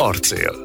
Arcél.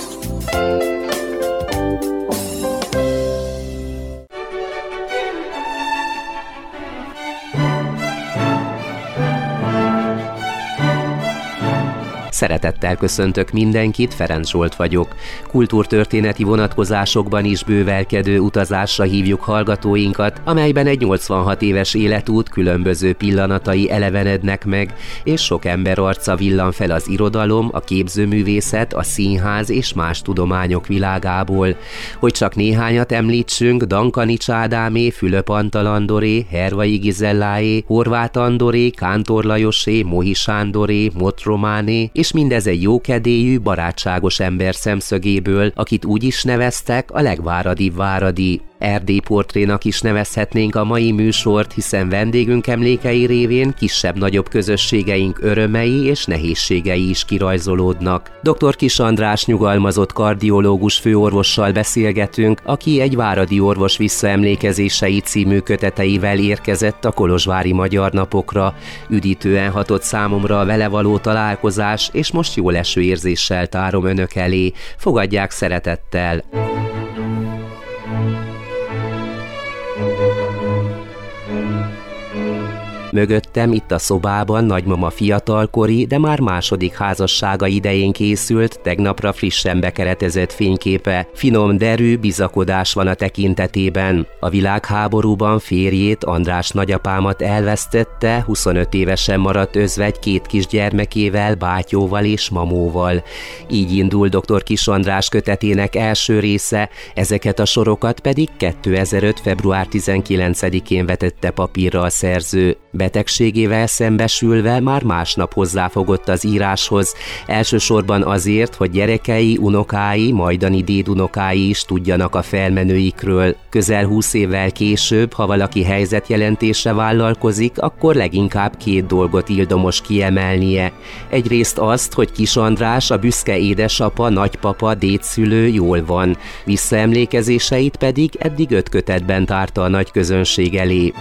Szeretettel köszöntök mindenkit, Ferenc Zsolt vagyok. Kultúrtörténeti vonatkozásokban is bővelkedő utazásra hívjuk hallgatóinkat, amelyben egy 86 éves életút különböző pillanatai elevenednek meg, és sok ember arca villan fel az irodalom, a képzőművészet, a színház és más tudományok világából. Hogy csak néhányat említsünk, Dankanics Ádámé, Fülöp Antal Andoré, Hervai Gizelláé, Horváth Andoré, Kántor Lajosé, Mohi Sándoré, Mott Románé, és mindez egy jókedélyű, barátságos ember szemszögéből, akit úgy is neveztek, a legváradibb váradi. Erdély portrénak is nevezhetnénk a mai műsort, hiszen vendégünk emlékei révén kisebb-nagyobb közösségeink örömei és nehézségei is kirajzolódnak. Dr. Kiss András nyugalmazott kardiológus főorvossal beszélgetünk, aki egy váradi orvos visszaemlékezései című köteteivel érkezett a kolozsvári Magyar Napokra. Üdítően hatott számomra a vele való találkozás, és most jól eső érzéssel tárom önök elé. Fogadják szeretettel! Mögöttem itt a szobában nagymama fiatalkori, de már második házassága idején készült, tegnapra frissen bekeretezett fényképe. Finom derű bizakodás van a tekintetében. A világháborúban férjét, András nagyapámat elvesztette, 25 évesen maradt özvegy 2 kisgyermekével, bátyóval és mamóval. Így indul dr. Kiss András kötetének első része, ezeket a sorokat pedig 2005. február 19-én vetette papírra a szerző. Betegségével szembesülve már másnap hozzáfogott az íráshoz, elsősorban azért, hogy gyerekei, unokái, majdani dédunokái is tudjanak a felmenőikről. Közel 20 évvel később, ha valaki helyzetjelentésre vállalkozik, akkor leginkább 2 dolgot ildomos kiemelnie. Egyrészt azt, hogy Kiss András, a büszke édesapa, nagypapa, dédszülő jól van, visszaemlékezéseit pedig eddig 5 kötetben tárta a nagy közönség elé.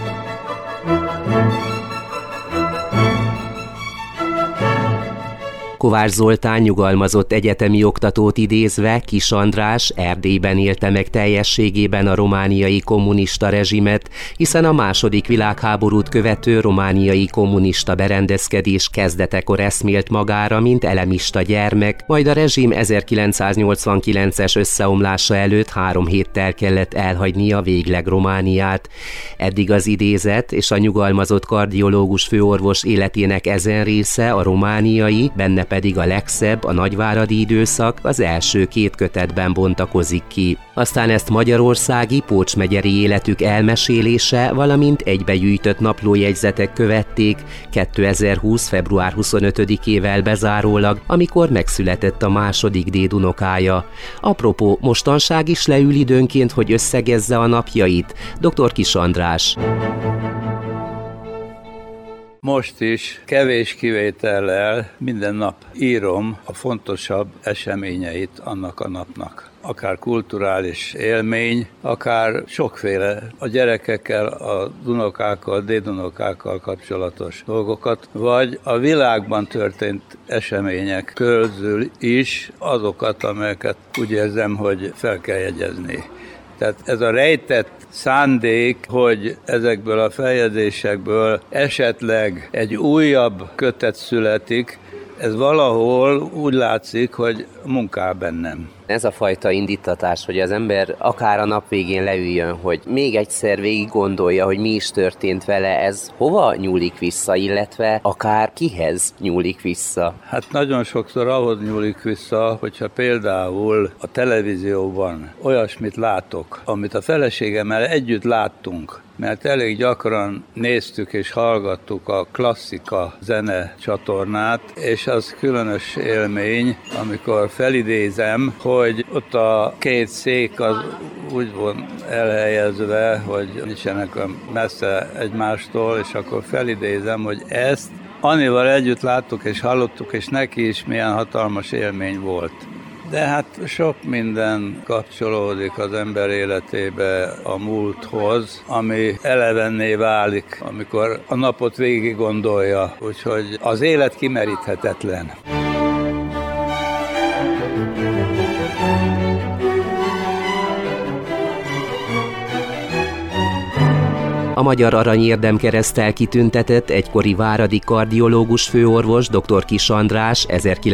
Kovács Zoltán nyugalmazott egyetemi oktatót idézve, Kiss András Erdélyben élte meg teljességében a romániai kommunista rezsimet, hiszen a második világháborút követő romániai kommunista berendezkedés kezdetekor eszmélt magára, mint elemista gyermek, majd a rezsim 1989-es összeomlása előtt 3 héttel kellett elhagynia végleg Romániát. Eddig az idézet és a nyugalmazott kardiológus főorvos életének ezen része, a romániai, benne pedig a legszebb, a nagyváradi időszak az első 2 kötetben bontakozik ki. Aztán ezt magyarországi, pócsmegyeri életük elmesélése, valamint egybegyűjtött naplójegyzetek követték 2020. február 25-ével bezárólag, amikor megszületett a második dédunokája. Apropó, mostanság is leül időnként, hogy összegezze a napjait. Dr. Kiss András. Most is kevés kivétellel minden nap írom a fontosabb eseményeit annak a napnak. Akár kulturális élmény, akár sokféle a gyerekekkel, a unokákkal, dédunokákkal kapcsolatos dolgokat, vagy a világban történt események közül is azokat, amelyeket úgy érzem, hogy fel kell jegyezni. Tehát ez a rejtett szándék, hogy ezekből a feljegyzésekből esetleg egy újabb kötet születik, ez valahol úgy látszik, hogy munkál bennem. Ez a fajta indítatás, hogy az ember akár a nap végén leüljön, hogy még egyszer végig gondolja, hogy mi is történt vele, ez hova nyúlik vissza, illetve akár kihez nyúlik vissza? Hát nagyon sokszor ahhoz nyúlik vissza, hogyha például a televízióban olyasmit látok, amit a feleségemmel együtt láttunk, mert elég gyakran néztük és hallgattuk a klasszika zene csatornát, és az különös élmény, amikor felidézem, hogy ott a 2 szék az úgy van elhelyezve, hogy nincsenek messze egymástól, és akkor felidézem, hogy ezt Annival együtt láttuk és hallottuk, és neki is milyen hatalmas élmény volt. De hát sok minden kapcsolódik az ember életébe a múlthoz, ami elevenné válik, amikor a napot végig gondolja, úgyhogy az élet kimeríthetetlen. A Magyar Arany Érdemkereszttel kitüntetett egykori váradi kardiológus főorvos dr. Kiss András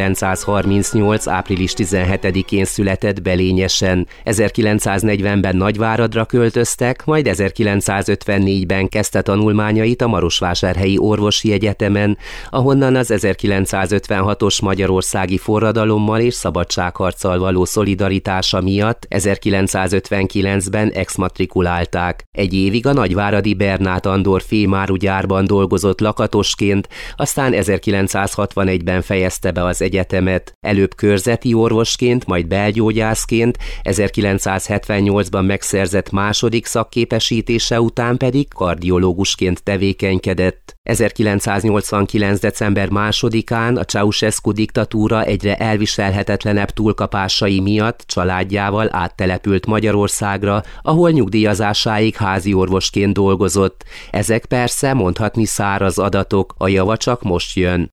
1938. április 17-én született Belényesen. 1940-ben Nagyváradra költöztek, majd 1954-ben kezdte tanulmányait a Marosvásárhelyi Orvosi Egyetemen, ahonnan az 1956-os magyarországi forradalommal és szabadságharccal való szolidaritása miatt 1959-ben exmatrikulálták. Egy évig a nagyváradi Bernát Andor fémárugyárban dolgozott lakatosként, aztán 1961-ben fejezte be az egyetemet. Előbb körzeti orvosként, majd belgyógyászként, 1978-ban megszerzett második szakképesítése után pedig kardiológusként tevékenykedett. 1989. december 2-án a Ceausescu diktatúra egyre elviselhetetlenebb túlkapásai miatt családjával áttelepült Magyarországra, ahol nyugdíjazásáig házi orvosként dolgozott. Ezek persze mondhatni száraz adatok, a java csak most jön.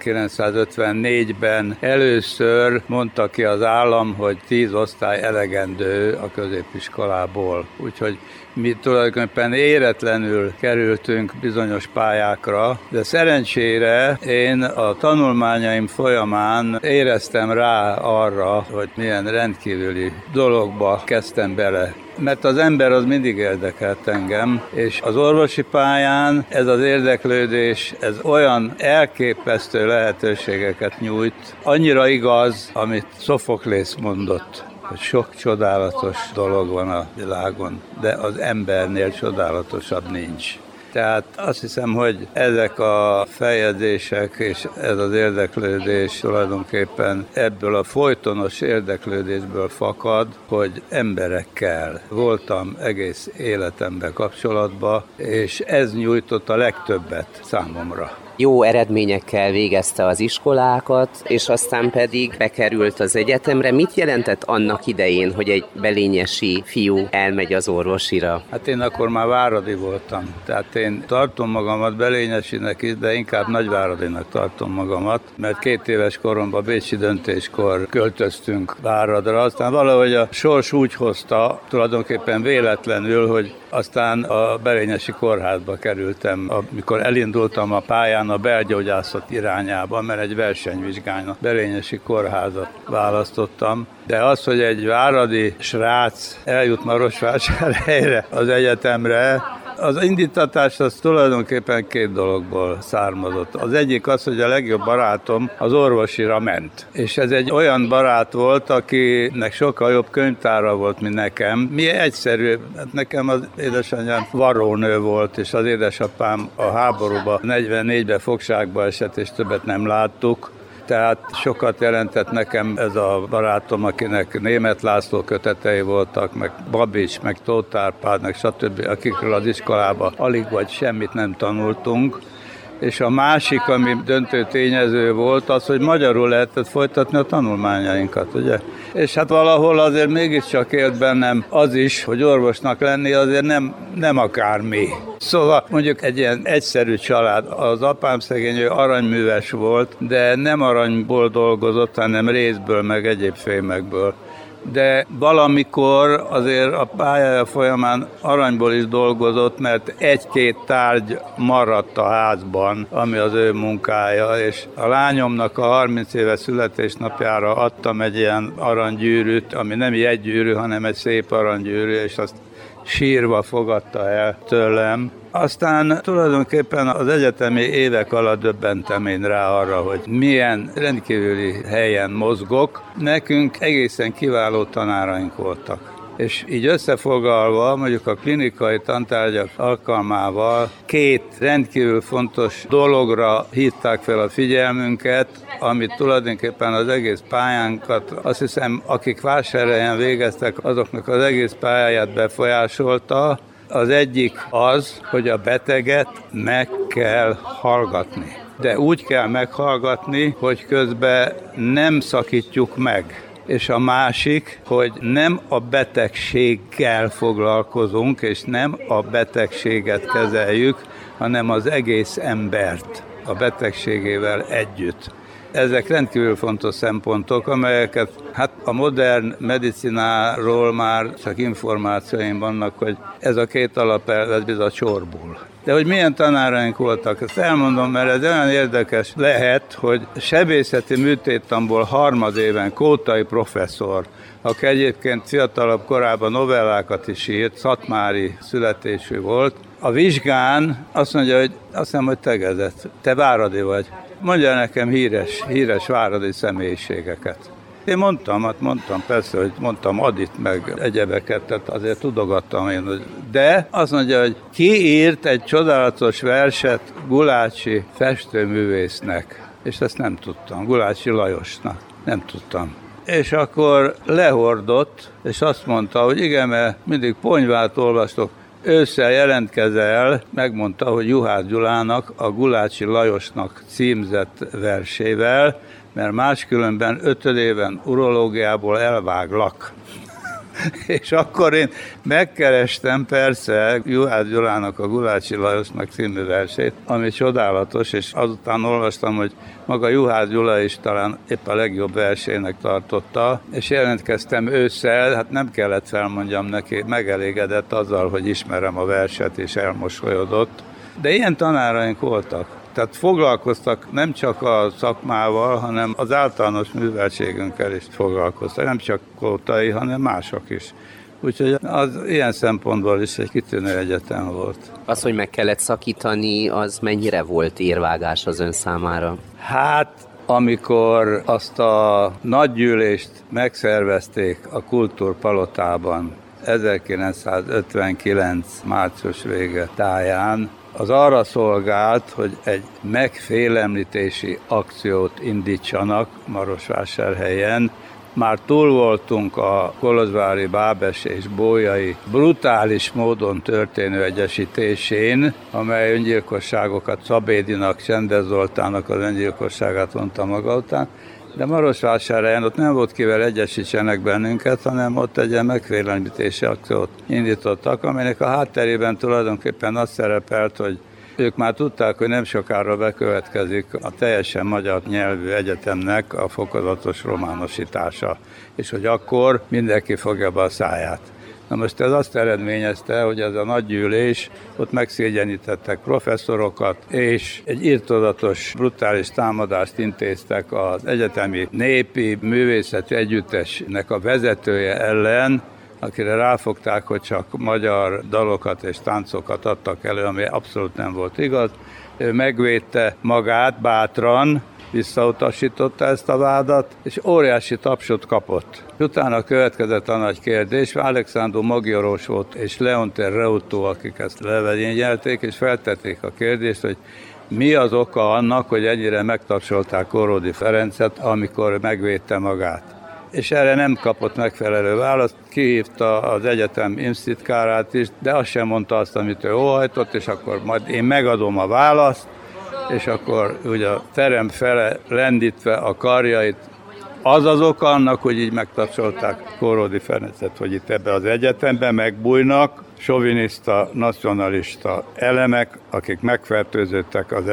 1954-ben először mondta ki az állam, hogy 10 osztály elegendő a középiskolából. Úgyhogy mi tulajdonképpen éretlenül kerültünk bizonyos pályákra, de szerencsére én a tanulmányaim folyamán éreztem rá arra, hogy milyen rendkívüli dologba kezdtem bele. Mert az ember az mindig érdekelt engem, és az orvosi pályán ez az érdeklődés, ez olyan elképesztő lehetőségeket nyújt, annyira igaz, amit Szofoklész mondott, hogy sok csodálatos dolog van a világon, de az embernél csodálatosabb nincs. Tehát azt hiszem, hogy ezek a feljegyzések és ez az érdeklődés tulajdonképpen ebből a folytonos érdeklődésből fakad, hogy emberekkel voltam egész életemben kapcsolatban, és ez nyújtott a legtöbbet számomra. Jó eredményekkel végezte az iskolákat, és aztán pedig bekerült az egyetemre. Mit jelentett annak idején, hogy egy belényesi fiú elmegy az orvosira? Hát én akkor már váradi voltam. Tehát én tartom magamat belényesinek is, de inkább nagyváradinak tartom magamat, mert 2 éves koromban bécsi döntéskor költöztünk Váradra. Aztán valahogy a sors úgy hozta, tulajdonképpen véletlenül, hogy aztán a belényesi kórházba kerültem, amikor elindultam a pályán a belgyógyászat irányába, mert egy versenyvizsgán a belényesi kórházat választottam. De az, hogy egy váradi srác eljut Marosvásárhelyre az egyetemre, az indítatás az tulajdonképpen 2 dologból származott. Az egyik az, hogy a legjobb barátom az orvosira ment. És ez egy olyan barát volt, akinek sokkal jobb könyvtára volt, mint nekem. Mi egyszerű, nekem az édesanyám varrónő volt, és az édesapám a háborúban 44-ben fogságba esett, és többet nem láttuk. Tehát sokat jelentett nekem ez a barátom, akinek Németh László kötetei voltak, meg Babics, meg Tóth Árpád, meg stb., akikről az iskolában alig vagy semmit nem tanultunk. És a másik, ami döntő tényező volt, az, hogy magyarul lehetett folytatni a tanulmányainkat, ugye? És hát valahol azért mégiscsak élt bennem az is, hogy orvosnak lenni azért nem akármi. Szóval mondjuk egy ilyen egyszerű család, az apám szegény, ő aranyműves volt, de nem aranyból dolgozott, hanem rézből, meg egyéb fémekből. De valamikor azért a pályája folyamán aranyból is dolgozott, mert 1-2 tárgy maradt a házban, ami az ő munkája, és a lányomnak a 30 éves születésnapjára adtam egy ilyen aranygyűrűt, ami nem egy gyűrű, hanem egy szép aranygyűrű, és azt sírva fogadta el tőlem. Aztán tulajdonképpen az egyetemi évek alatt döbbentem én rá arra, hogy milyen rendkívüli helyen mozgok. Nekünk egészen kiváló tanáraink voltak. És így összefoglalva, mondjuk a klinikai tantárgyak alkalmával 2 rendkívül fontos dologra hívták fel a figyelmünket, amit tulajdonképpen az egész pályánkat, azt hiszem, akik Vásárhelyen végeztek, azoknak az egész pályáját befolyásolta. Az egyik az, hogy a beteget meg kell hallgatni. De úgy kell meghallgatni, hogy közben nem szakítjuk meg. És a másik, hogy nem a betegséggel foglalkozunk, és nem a betegséget kezeljük, hanem az egész embert a betegségével együtt. Ezek rendkívül fontos szempontok, amelyeket a modern medicináról már csak információim vannak, hogy ez a két alapelv ez a csorból. De hogy milyen tanáraink voltak, ezt elmondom, mert ez olyan érdekes lehet, hogy sebészeti műtéttanból harmadéven Kótai professzor, aki egyébként fiatalabb korában novellákat is írt, szatmári születésű volt, a vizsgán azt mondja, hogy azt hiszem, hogy tegezett, te váradi vagy. Mondja nekem híres váradi személyiségeket. Én mondtam, persze, hogy mondtam Adit meg egyebeket, tehát azért tudogattam én. De azt mondja, hogy ki írt egy csodálatos verset Gulácsi festőművésznek, és ezt nem tudtam, Gulácsi Lajosnak, nem tudtam. És akkor lehordott, és azt mondta, hogy igen, mert mindig ponyvát olvastok, ősszel jelentkezel, megmondta, hogy Juhász Gyulának, a Gulácsi Lajosnak címzett versével, mert máskülönben 5 éven urológiából elváglak. És akkor én megkerestem persze Juhász Gyulának a Gulácsi Lajosnak című versét, ami csodálatos, és azután olvastam, hogy maga Juhász Gyula is talán épp a legjobb versének tartotta, és jelentkeztem ősszel, nem kellett felmondjam neki, megelégedett azzal, hogy ismerem a verset, és elmosolyodott. De ilyen tanáraink voltak. Tehát foglalkoztak nem csak a szakmával, hanem az általános műveltségünkkel is foglalkoztak. Nem csak Kótai, hanem mások is. Úgyhogy az ilyen szempontból is egy kitűnő egyetem volt. Az, hogy meg kellett szakítani, az mennyire volt érvágás az ön számára? Amikor azt a nagygyűlést megszervezték a Kultúrpalotában 1959. március vége táján, az arra szolgált, hogy egy megfélemlítési akciót indítsanak Marosvásárhelyen. Már túl voltunk a kolozsvári, bábesi és bolyai brutális módon történő egyesítésén, amely öngyilkosságokat Szabédinak, Csendes Zoltánnak az öngyilkosságát vonta maga után. De Marosvásárhelyen ott nem volt kivel egyesítsenek bennünket, hanem ott egy ilyen megfélemlítési akciót indítottak, aminek a hátterében tulajdonképpen az szerepelt, hogy ők már tudták, hogy nem sokára bekövetkezik a teljesen magyar nyelvű egyetemnek a fokozatos románosítása, és hogy akkor mindenki fogja be a száját. Na most ez azt eredményezte, hogy ez a nagygyűlés, ott megszégyenítettek professzorokat, és egy irtózatos, brutális támadást intéztek az egyetemi népi művészeti együttesnek a vezetője ellen, akire ráfogták, hogy csak magyar dalokat és táncokat adtak elő, ami abszolút nem volt igaz. Ő megvédte magát bátran, visszautasította ezt a vádat, és óriási tapsot kapott. Utána következett a nagy kérdés, Alexandru Mogyoros volt és Leonter Reutó, akik ezt levezényelték, és feltették a kérdést, hogy mi az oka annak, hogy ennyire megtapsolták Korródi Ferencet, amikor megvédte magát. És erre nem kapott megfelelő választ, kihívta az egyetem imsztitkárát is, de azt sem mondta azt, amit ő óhajtott, és akkor majd én megadom a választ, és akkor ugye a terem fele lendítve a karjait, az az oka annak, hogy így megtapsolták Korródi Ferencet, hogy itt ebbe az egyetemben megbújnak soviniszta, nacionalista elemek, akik megfertőződtek az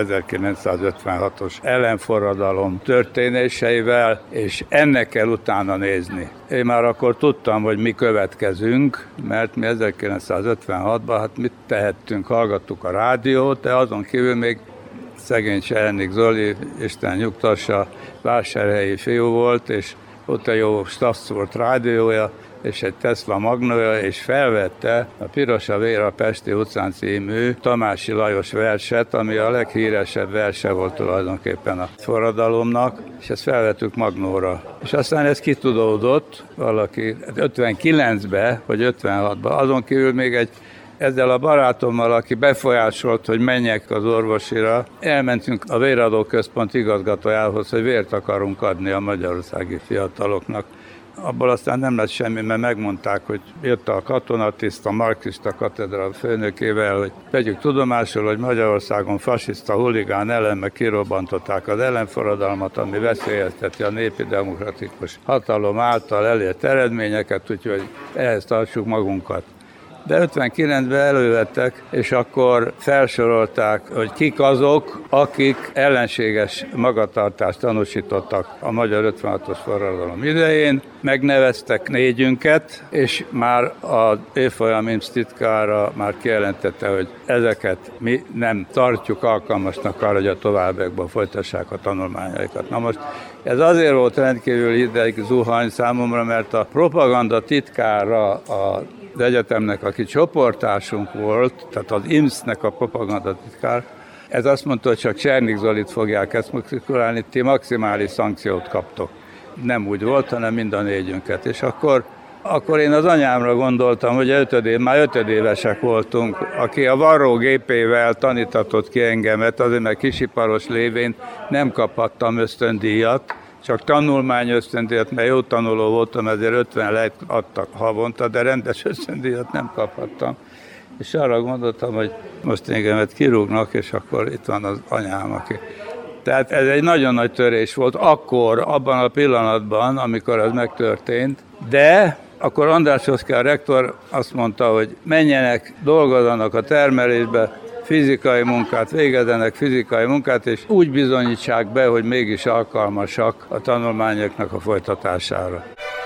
1956-os ellenforradalom történéseivel, és ennek kell utána nézni. Én már akkor tudtam, hogy mi következünk, mert mi 1956-ban mit tehettünk, hallgattuk a rádiót, de azon kívül még szegény Csernik Zoli, Isten nyugtassa, vásárhelyi fiú volt, és ott egy jó Stasszort rádiója, és egy Tesla Magnója, és felvette a Piros a vér a Pesti utcán című Tamási Lajos verset, ami a leghíresebb verse volt tulajdonképpen a forradalomnak, és ezt felvettük Magnóra. És aztán ez kitudódott valaki 59-ben, vagy 56-ban, azon kívül még ezzel a barátommal, aki befolyásolt, hogy menjek az orvosira, elmentünk a Véradó Központ igazgatójához, hogy vért akarunk adni a magyarországi fiataloknak. Abból aztán nem lett semmi, mert megmondták, hogy jött a katonatiszt, a marxista katedra főnökével, hogy vegyük tudomásul, hogy Magyarországon fasiszta huligán ellenmek kirobbantották az ellenforradalmat, ami veszélyezteti a népi demokratikus hatalom által elért eredményeket, úgyhogy ehhez tartsuk magunkat. de 59-ben elővettek, és akkor felsorolták, hogy kik azok, akik ellenséges magatartást tanúsítottak a magyar 56-os forradalom idején. Megneveztek 4-ünket, és már az évfolyam titkára már kijelentette, hogy ezeket mi nem tartjuk alkalmasnak arra, hogy a továbbiakban folytassák a tanulmányaikat. Na most ez azért volt rendkívül hideg zuhany számomra, mert a propaganda titkára az egyetemnek, aki csoporttársunk volt, tehát az IMSZ-nek a propaganda titkár, ez azt mondta, hogy csak Csernik Zolit fogják ezt matrikulálni, ti maximális szankciót kaptok. Nem úgy volt, hanem mind a 4-ünket. És akkor én az anyámra gondoltam, hogy már ötödévesek voltunk, aki a varrógépével tanítatott ki engemet, azért mert kisiparos lévén nem kaphattam ösztöndíjat, csak tanulmány ösztöndíjat, mert jó tanuló voltam, ezért 50 lejt adtak havonta, de rendes ösztöndíjat nem kaphattam. És arra gondoltam, hogy most engemet kirúgnak, és akkor itt van az anyám, aki... Tehát ez egy nagyon nagy törés volt akkor, abban a pillanatban, amikor ez megtörtént, de akkor András Oszkár rektor azt mondta, hogy menjenek, dolgozzanak a termelésbe, fizikai munkát, végezzenek fizikai munkát, és úgy bizonyítsák be, hogy mégis alkalmasak a tanulmányoknak a folytatására.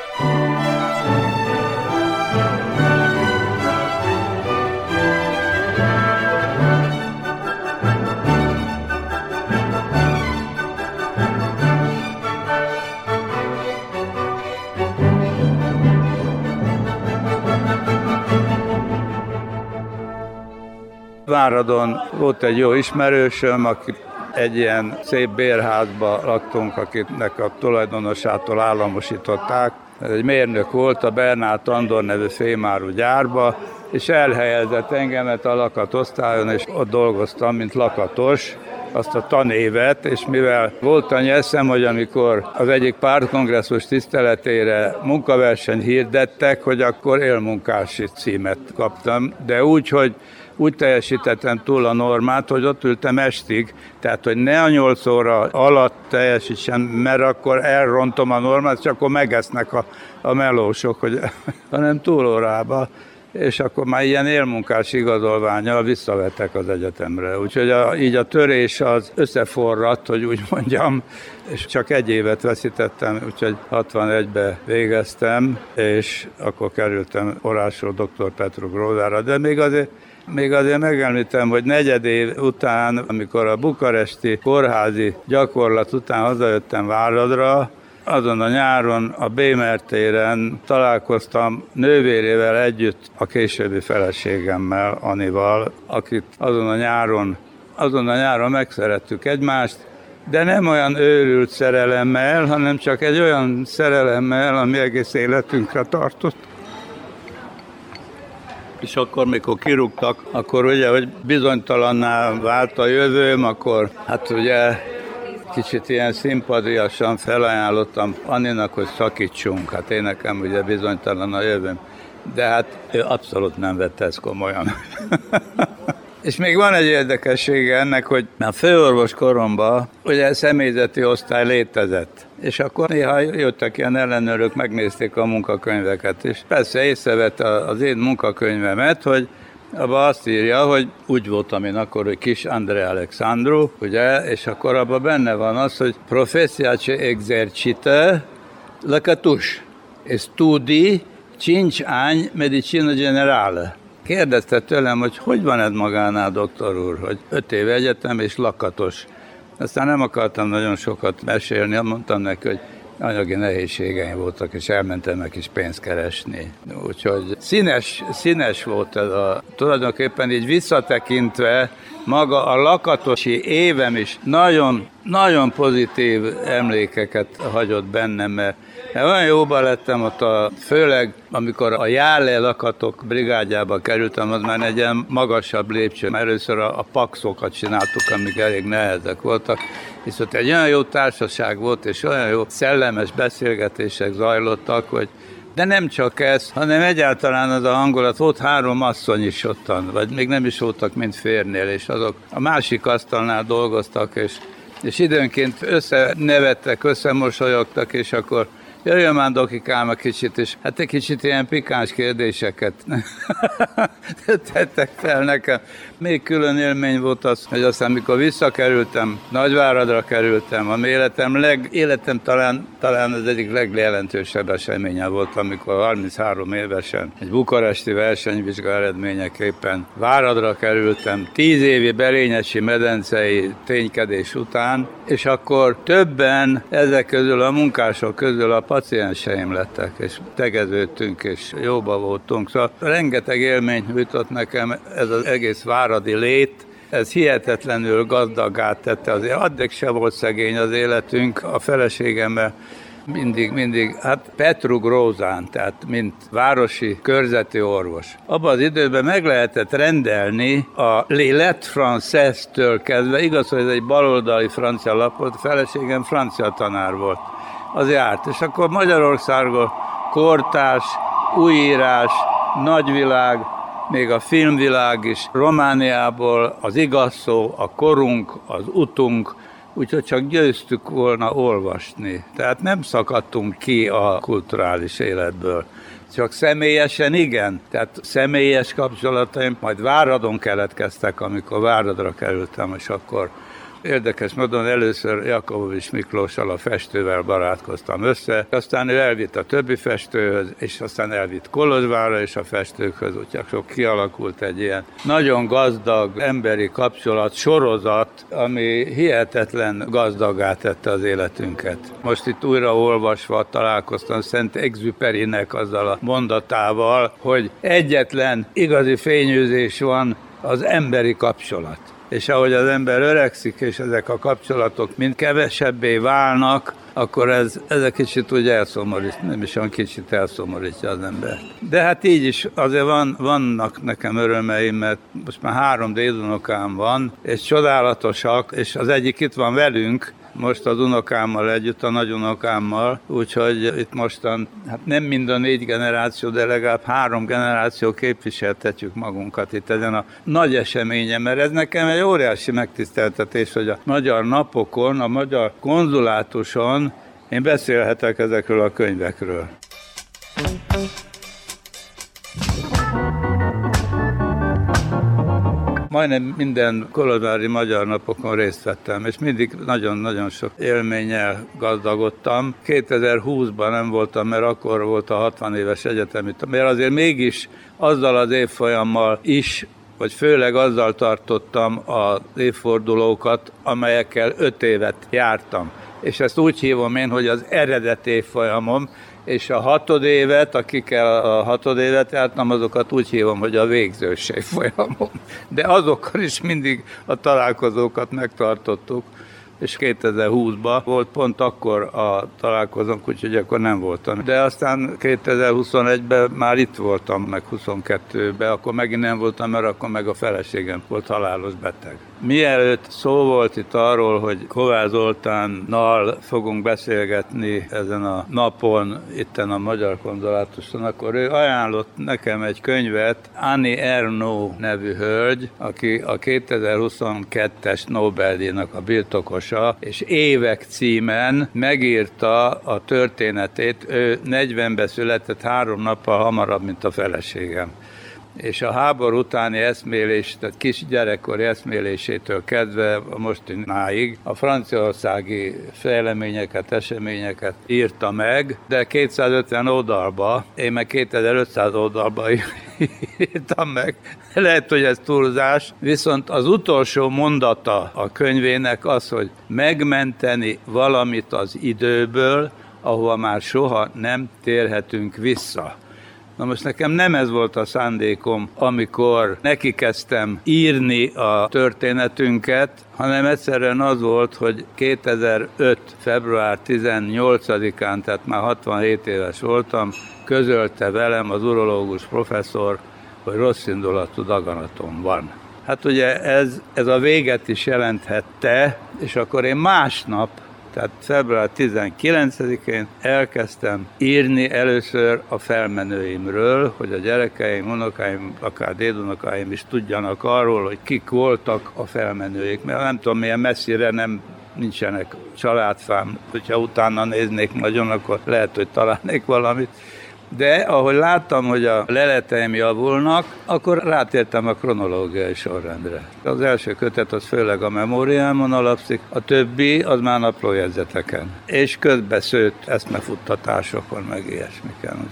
Váradon volt egy jó ismerősöm, aki egy ilyen szép bérházba laktunk, akinek a tulajdonosától államosították. Ez egy mérnök volt a Bernát Andor nevű fémáru gyárba, és elhelyezett engemet a lakatosztályon, és ott dolgoztam, mint lakatos, azt a tanévet, és mivel volt annyi eszem, hogy amikor az egyik pártkongresszus tiszteletére munkaverseny hirdettek, hogy akkor élmunkási címet kaptam, de úgy teljesítettem túl a normát, hogy ott ültem estig, tehát hogy ne a 8 óra alatt teljesítsem, mert akkor elrontom a normát, és akkor megesznek a melósok, hanem túlórába, és akkor már ilyen élmunkás igazolvánnyal visszavettek az egyetemre. Úgyhogy így a törés az összeforradt, hogy úgy mondjam, és csak egy évet veszítettem, úgyhogy 61-be végeztem, és akkor kerültem Orásról dr. Petru Grózára, de még azért megemlítem, hogy 4. év után, amikor a bukaresti kórházi gyakorlat után hazajöttem Váradra, azon a nyáron a Bémer téren találkoztam nővérével együtt, a későbbi feleségemmel, Anival, akit azon a nyáron megszerettük egymást, de nem olyan őrült szerelemmel, hanem csak egy olyan szerelemmel, ami egész életünkre tartott. És akkor, mikor kirúgtak, akkor ugye, hogy bizonytalanná vált a jövőm, akkor hát ugye kicsit ilyen szimpadiasan felajánlottam Anninak, hogy szakítsunk. Hát én nekem ugye bizonytalan a jövőm. De hát ő abszolút nem vette ezt komolyan. És még van egy érdekessége ennek, hogy a főorvos koromban ugye személyzeti osztály létezett. És akkor néha jöttek ilyen ellenőrök, megnézték a munkakönyveket. És persze észrevette az én munkakönyvemet, hogy abban azt írja, hogy úgy voltam én akkor, hogy Kis André Alexandru, ugye, és akkor abban benne van az, hogy professiace exercite lăcătuș e studi 5 ani medicina generale. Kérdezte tőlem, hogy van ez magánál, doktor úr, hogy 5 év egyetem és lakatos. Aztán nem akartam nagyon sokat mesélni, mondtam neki, hogy anyagi nehézségeim voltak, és elmentem meg is pénzt keresni. Úgyhogy színes volt ez tulajdonképpen így visszatekintve, maga a lakatosi évem is nagyon, nagyon pozitív emlékeket hagyott bennem, mert olyan jóban lettem ott, főleg amikor a Jále lakatok brigádjába kerültem, az már egy ilyen magasabb lépcső. Először a paxokat csináltuk, amik elég nehezek voltak, és ott egy olyan jó társaság volt, és olyan jó szellemes beszélgetések zajlottak, hogy de nem csak ez, hanem egyáltalán az a hangulat, volt 3 asszony is ottan, vagy még nem is voltak, mint férnél, és azok a másik asztalnál dolgoztak, és időnként összenevettek, összemosolyogtak, és akkor jöjjön már Dokikám egy kicsit, és hát egy kicsit ilyen pikáns kérdéseket tettek fel nekem. Még külön élmény volt az, hogy aztán mikor visszakerültem, Nagyváradra kerültem, ami életem talán az egyik legjelentősebb eseménye volt, amikor 33 évesen egy bukaresti versenyvizsga eredményeképpen Váradra kerültem, 10 évi Berényesi medencei ténykedés után, és akkor többen ezek közül a munkások közül a pacienseim lettek, és tegeződtünk, és jóba voltunk. Szóval rengeteg élményt nyújtott nekem ez az egész váradi lét, ez hihetetlenül gazdaggá tette azért. Addig se volt szegény az életünk, a feleségemmel mindig, hát Petrug Rózán, tehát mint városi körzeti orvos. Abban az időben meg lehetett rendelni a Les Lettres Françaises-től kezdve, igaz, hogy ez egy baloldali francia lap volt, a feleségem francia tanár volt, az járt, és akkor Magyarországon kortárs, újírás, nagyvilág, még a filmvilág is, Romániából az igaz szó, a korunk, az utunk, úgyhogy csak győztük volna olvasni. Tehát nem szakadtunk ki a kulturális életből. Csak személyesen igen. Tehát személyes kapcsolataim majd Váradon keletkeztek, amikor Váradra kerültem, és akkor érdekes módon először Jakobovics Miklóssal, a festővel barátkoztam össze, aztán ő elvitt a többi festőhöz, és aztán elvitt Kolozsvárra és a festőkhöz, úgyhogy sok kialakult egy ilyen nagyon gazdag emberi kapcsolat, sorozat, ami hihetetlen gazdaggá tette az életünket. Most itt újra olvasva találkoztam Saint-Exupérynek azzal a mondatával, hogy egyetlen igazi fényűzés van, az emberi kapcsolat. És ahogy az ember öregszik, és ezek a kapcsolatok mind kevesebbé válnak, akkor ez egy kicsit úgy elszomorít, nem is olyan kicsit elszomorítja az embert. De hát így is azért vannak nekem örömeim, mert most már 3 dédunokám van, és csodálatosak, és az egyik itt van velünk, most az unokámmal együtt, a nagyunokámmal, úgyhogy itt mostan, hát nem mind a 4 generáció, de legalább 3 generáció képviseltetjük magunkat itt ezen a nagy eseményen, mert ez nekem egy óriási megtiszteltetés, hogy a magyar napokon, a magyar konzulátuson én beszélhetek ezekről a könyvekről. Majdnem minden kolozsvári magyar napokon részt vettem, és mindig nagyon-nagyon sok élménnyel gazdagodtam. 2020-ban nem voltam, mert akkor volt a 60 éves egyetemi, mert azért mégis azzal az évfolyammal is, vagy főleg azzal tartottam az évfordulókat, amelyekkel 5 évet jártam. És ezt úgy hívom én, hogy az eredeti évfolyamom, és a 6. évet, akikkel a 6. évet jártam, azokat úgy hívom, hogy a végzőség folyamom. De azokkal is mindig a találkozókat megtartottuk, és 2020-ban volt pont akkor a találkozónk, úgyhogy akkor nem voltam. De aztán 2021-ben már itt voltam, meg 22-ben, akkor megint nem voltam, mert akkor meg a feleségem volt halálos beteg. Mielőtt szó volt itt arról, hogy Kovács Zoltánnal fogunk beszélgetni ezen a napon, itten a Magyar Konzulátuson, akkor ő ajánlott nekem egy könyvet, Annie Ernaux nevű hölgy, aki a 2022-es Nobel-díjnak a birtokosa, és Évek címen megírta a történetét. Ő 40-ben született, 3 nappal hamarabb, mint a feleségem. És a háború utáni eszmélés, tehát kisgyerekkori eszmélésétől kezdve a mostináig a franciaországi fejleményeket, eseményeket írta meg, de 250 oldalba, én meg 2500 oldalba írtam meg. Lehet, hogy ez túlzás, viszont az utolsó mondata a könyvének az, hogy megmenteni valamit az időből, ahova már soha nem térhetünk vissza. Na most nekem nem ez volt a szándékom, amikor nekikezdtem írni a történetünket, hanem egyszerűen az volt, hogy 2005. február 18-án, tehát már 67 éves voltam, közölte velem az urológus professzor, hogy rosszindulatú daganatom van. Hát ugye ez a véget is jelenthette, és akkor én másnap, tehát február 19-én elkezdtem írni először a felmenőimről, hogy a gyerekeim, unokáim, akár dédunokáim is tudjanak arról, hogy kik voltak a felmenőik, mert nem tudom, milyen messzire nem nincsenek családfám, hogyha utána néznék nagyon, akkor lehet, hogy találnék valamit. De ahogy láttam, hogy a leleteim javulnak, akkor rátértem a kronológiai sorrendre. Az első kötet az főleg a memóriámon alapszik, a többi az már naplójegyzeteken. És közbeszőtt eszmefuttatásokon, meg ilyesmiken.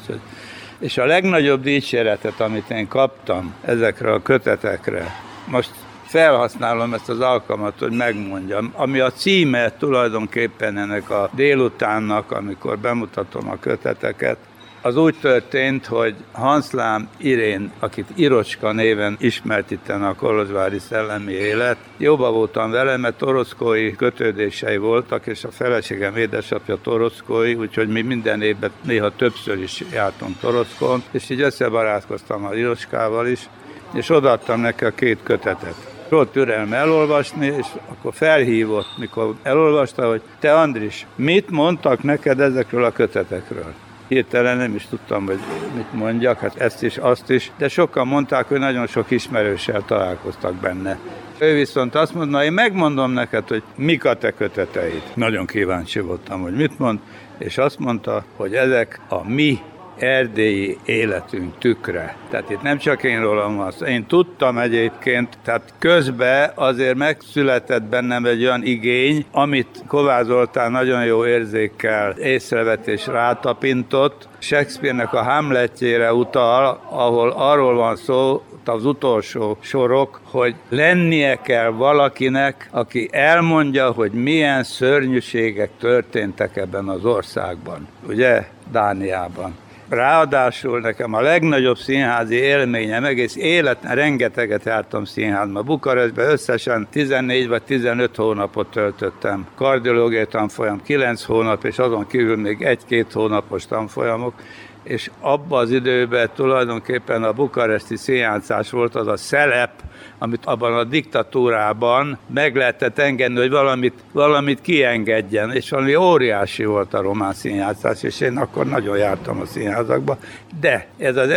És a legnagyobb dicséretet, amit én kaptam ezekre a kötetekre, most felhasználom ezt az alkalmat, hogy megmondjam, ami a címe tulajdonképpen ennek a délutánnak, amikor bemutatom a köteteket, az úgy történt, hogy Hanszlám Irén, akit Irocska néven ismert itten a kolozsvári szellemi élet, jóba voltam vele, mert torockói kötődései voltak, és a feleségem édesapja torockói, úgyhogy mi minden évben néha többször is jártunk Torockón, és így összebarátkoztam az Irocskával is, és odaadtam neki a 2 kötetet. Volt türelme elolvasni, és akkor felhívott, mikor elolvasta, hogy te Andris, mit mondtak neked ezekről a kötetekről? Hirtelen nem is tudtam, hogy mit mondjak, hát ezt is, azt is, de sokan mondták, hogy nagyon sok ismerőssel találkoztak benne. Ő viszont azt mondta, én megmondom neked, hogy mik a te köteteid. Nagyon kíváncsi voltam, hogy mit mond, és azt mondta, hogy ezek a mi erdélyi életünk tükre. Tehát itt nem csak én rólam van. Én tudtam egyébként, tehát közben azért megszületett bennem egy olyan igény, amit Kovács Zoltán nagyon jó érzékkel észrevett és rátapintott. Shakespeare-nek a Hamletjére utal, ahol arról van szó, az utolsó sorok, hogy lennie kell valakinek, aki elmondja, hogy milyen szörnyűségek történtek ebben az országban. Ugye? Dániában. Ráadásul nekem a legnagyobb színházi élményem, egész életben rengeteget jártam színházba. Bukarestben összesen 14 vagy 15 hónapot töltöttem. Kardiológiai tanfolyam 9 hónap, és azon kívül még 1-2 hónapos tanfolyamok. És abban az időben tulajdonképpen a bukaresti színjátszás volt az a szelep, amit abban a diktatúrában meg lehetett engedni, hogy valamit kiengedjen, és valami óriási volt a román színjátszás, és én akkor nagyon jártam a színházakba. De ez az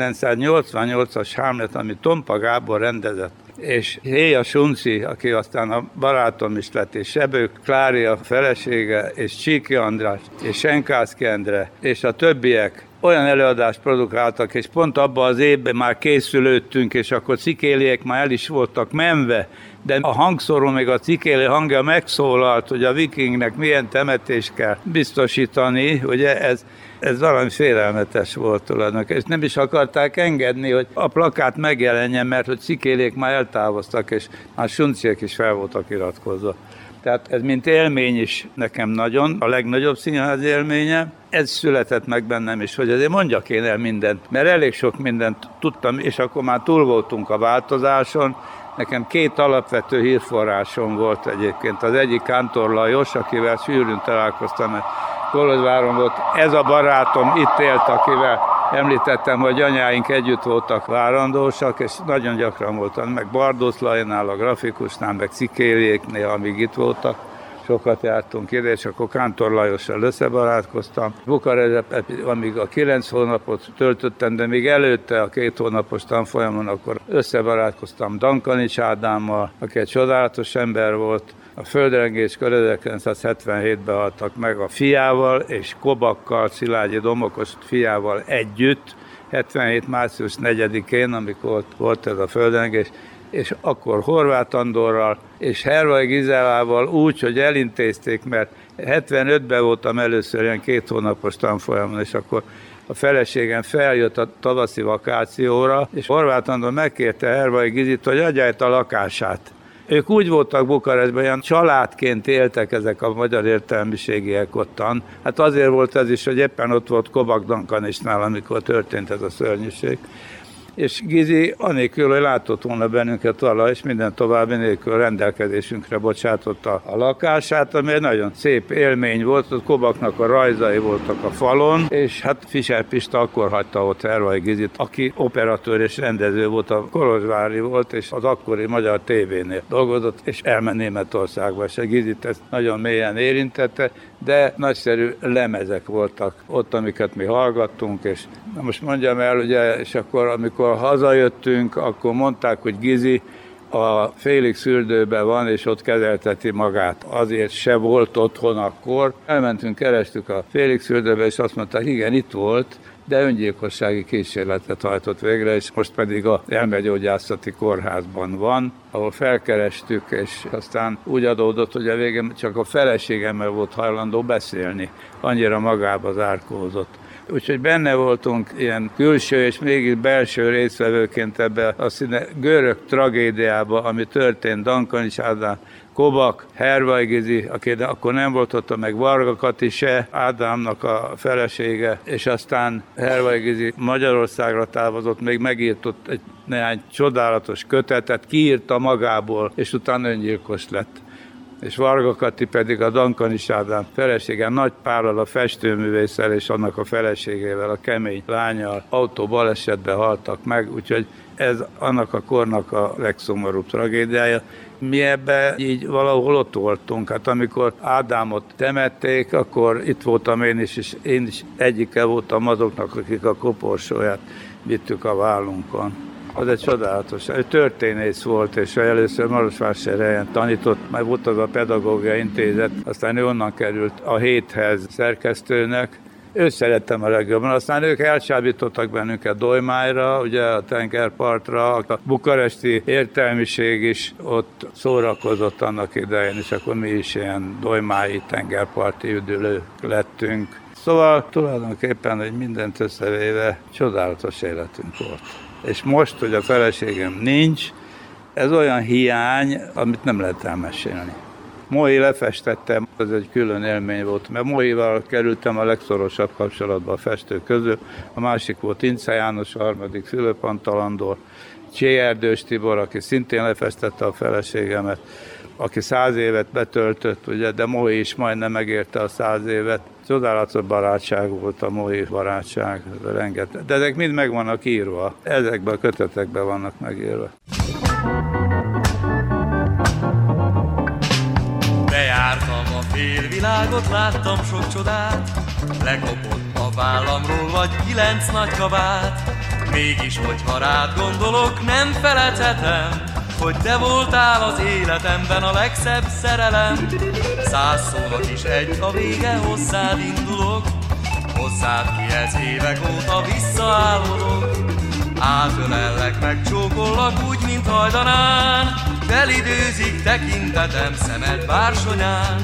1988-as Hamlet, amit Tompa Gábor rendezett, és Héja Sunci, aki aztán a barátom is lett, és Sebő Klári a felesége, és Csíki András, és Senkászki Endre, és a többiek olyan előadást produkáltak, és pont abban az évben már készülődtünk, és akkor cikéliek már el is voltak menve, de a hangszóró még a cikéli hangja megszólalt, hogy a vikingnek milyen temetést kell biztosítani, ugye ez valami félelmetes volt tulajdonképpen, és nem is akarták engedni, hogy a plakát megjelenjen, mert hogy cikéliek már eltávoztak, és már Sunciek is fel voltak iratkozva. Tehát ez mint élmény is nekem nagyon, a legnagyobb színház élménye. Ez született meg bennem is, hogy azért mondjak én el mindent, mert elég sok mindent tudtam, és akkor már túl voltunk a változáson. Nekem 2 alapvető hírforrásom volt egyébként. Az egyik Kántor Lajos, akivel sűrűn találkoztam, mert Kolozsváron volt. Ez a barátom itt élt, akivel említettem, hogy anyáink együtt voltak várandósak, és nagyon gyakran voltam, meg Bardósz Lajnál, a grafikusnál, meg Cikéliéknél, amíg itt voltak. Sokat jártunk ide, és akkor Kántor Lajossal összebarátkoztam. Bukarestben, amíg a 9 hónapot töltöttem, de még előtte a 2 hónapos tanfolyamon, akkor összebarátkoztam Dankanics Ádámmal, aki egy csodálatos ember volt. A földrengéskor 1977-ben haltak meg a fiával, és Kobakkal, Szilágyi Domokos fiával együtt, 77. március 4-én, amikor volt ez a földrengés, és akkor Horváth Andorral és Hervai Gizelával úgy, hogy elintézték, mert 75-ben voltam először ilyen 2 hónapos tanfolyamon, és akkor a feleségem feljött a tavaszi vakációra, és Horváth Andor megkérte Hervai Gizit, hogy adja itt a lakását. Ők úgy voltak Bukarestben, olyan családként éltek ezek a magyar értelmiségiek ottan. Hát azért volt ez is, hogy éppen ott volt Kobak Dankanisnál, amikor történt ez a szörnyűség. És Gizi anélkül, hogy látott volna bennünket vala, és minden további nélkül rendelkezésünkre bocsátotta a lakását, ami egy nagyon szép élmény volt, ott Kobaknak a rajzai voltak a falon, és hát Fischer Pista akkor hagyta ott Hervai Gizit, aki operatőr és rendező volt, a kolozsvári volt, és az akkori Magyar TV-nél dolgozott, és elment Németországba, és a Gizit ezt nagyon mélyen érintette, de nagyszerű lemezek voltak ott, amiket mi hallgattunk, és most mondjam el, ugye, és akkor amikor hazajöttünk, akkor mondták, hogy Gizi, a Félix fürdőben van, és ott kezelteti magát. Azért se volt otthon akkor. Elmentünk, kerestük a Félix fürdőbe, és azt mondták, igen, itt volt, de öngyilkossági kísérletet hajtott végre, és most pedig a elmegyógyászati kórházban van, ahol felkerestük, és aztán úgy adódott, hogy a végén csak a feleségemmel volt hajlandó beszélni. Annyira magába zárkózott. Úgyhogy benne voltunk ilyen külső és mégis belső résztvevőként ebbe a színe görög tragédiába, ami történt Dankancs Ádám, Kobak, Hervai Gizi, aki akkor nem volt ott, meg Varga Kati se, Ádámnak a felesége, és aztán Hervai Gizi Magyarországra távozott, még megírt ott egy néhány csodálatos kötetet, kiírta magából, és utána öngyilkos lett. És Varga Kati pedig a Dankancs Ádám felesége, Nagy Pállal, a festőművésszel és annak a feleségével, a kemény lányal autóbalesetben haltak meg, úgyhogy ez annak a kornak a legszomorúbb tragédiája. Mi ebben így valahol ott voltunk, hát amikor Ádámot temették, akkor itt voltam én is, és én is egyike voltam azoknak, akik a koporsóját vittük a vállunkon. Az egy csodálatos, egy történész volt, és először Marosvásárhelyen tanított, majd volt az a pedagógiai intézet, aztán ő onnan került a Héthez szerkesztőnek. Őt szerettem a legjobban, aztán ők elcsábítottak bennünket Dolymájra, ugye a tengerpartra, a bukaresti értelmiség is ott szórakozott annak idején, és akkor mi is ilyen dolymái tengerparti üdülők lettünk. Szóval tulajdonképpen, hogy mindent összevéve csodálatos életünk volt. És most, hogy a feleségem nincs, ez olyan hiány, amit nem lehet elmesélni. Mohi lefestettem, ez egy külön élmény volt, mert Mohival kerültem a legszorosabb kapcsolatba a festők közül. A másik volt Ince János, a harmadik Fülöp Antal Andor, Csé Erdős Tibor, aki szintén lefestette a feleségemet, aki 100 évet betöltött, ugye, de Mohi is majdnem megérte a 100 évet. Csodálatos barátság volt a Mohi barátság, rengeteg. De ezek mind meg vannak írva, ezekben a kötetekben vannak megírva. Bejártam a félvilágot, láttam sok csodát, lekopott a vállamról vagy 9 nagy kabát. Mégis, hogyha rád gondolok, nem feledhetem, hogy te voltál az életemben a legszebb szerelem. 100 szónak is egy a vége, hozzád indulok, hozzád ki ez évek óta visszaálmodok. Átölellek, megcsókollak úgy, mint hajdanán, felidőzik tekintetem szemed bársonyán.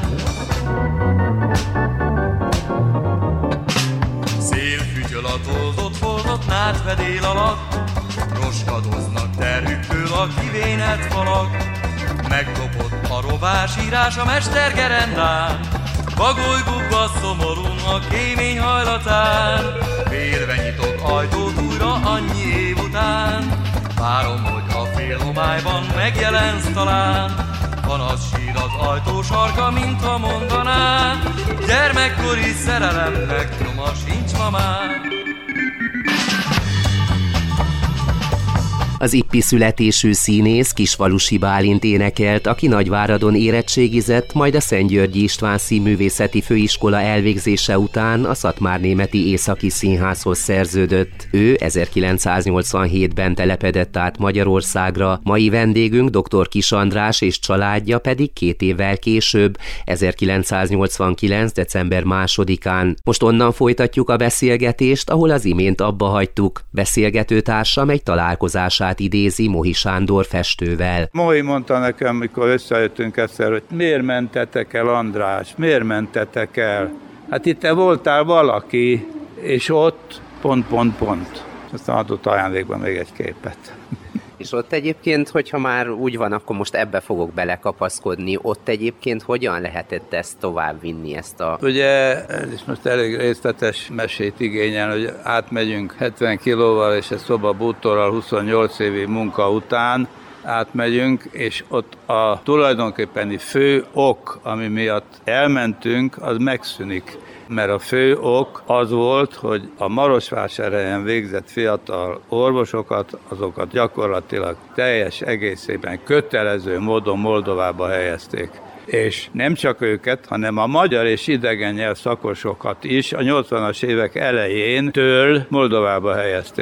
Szél fütyöl a tolzott foldott nádfedél alatt, roskadoznak terhüktől a kivénett falak. Megkopott a rovásírás a mestergerendán, bagoly bubba szomorún a kémény hajlatán. Félve nyitott ajtót újra annyi év után, várom, hogy a félhomályban megjelensz talán. Panasz sír az ajtó sarka, mintha mondaná, gyermekkori szerelemnek nyoma sincs ma már. Az ippi születésű színész Kisfalusi Bálint énekelt, aki Nagyváradon érettségizett, majd a Szentgyörgyi István Színművészeti Főiskola elvégzése után a Szatmárnémeti Északi Színházhoz szerződött. Ő 1987-ben telepedett át Magyarországra, mai vendégünk dr. Kiss András és családja pedig 2 évvel később, 1989. december 2-án. Most onnan folytatjuk a beszélgetést, ahol az imént abba hagytuk. Beszélgetőtársam egy találkozását idézi Mohi Sándor festővel. Mohi mondta nekem, mikor összejöttünk egyszer, hogy miért mentetek el, András, miért mentetek el? Hát itt te voltál valaki, és ott ... Aztán adott ajándékban még egy képet. És ott egyébként, hogyha már úgy van, akkor most ebbe fogok belekapaszkodni, ott egyébként hogyan lehetett ezt továbbvinni, ezt a... Ugye ez is most elég részletes mesét igényel, hogy átmegyünk 70 kilóval és egy szobabútorral 28 évi munka után átmegyünk, és ott a tulajdonképpeni fő ok, ami miatt elmentünk, az megszűnik. Mert a fő ok az volt, hogy a Marosvásárhelyen végzett fiatal orvosokat, azokat gyakorlatilag teljes egészében kötelező módon Moldovába helyezték. És nem csak őket, hanem a magyar és idegen nyelv szakosokat is a 80-as évek elején től Moldovába helyezték.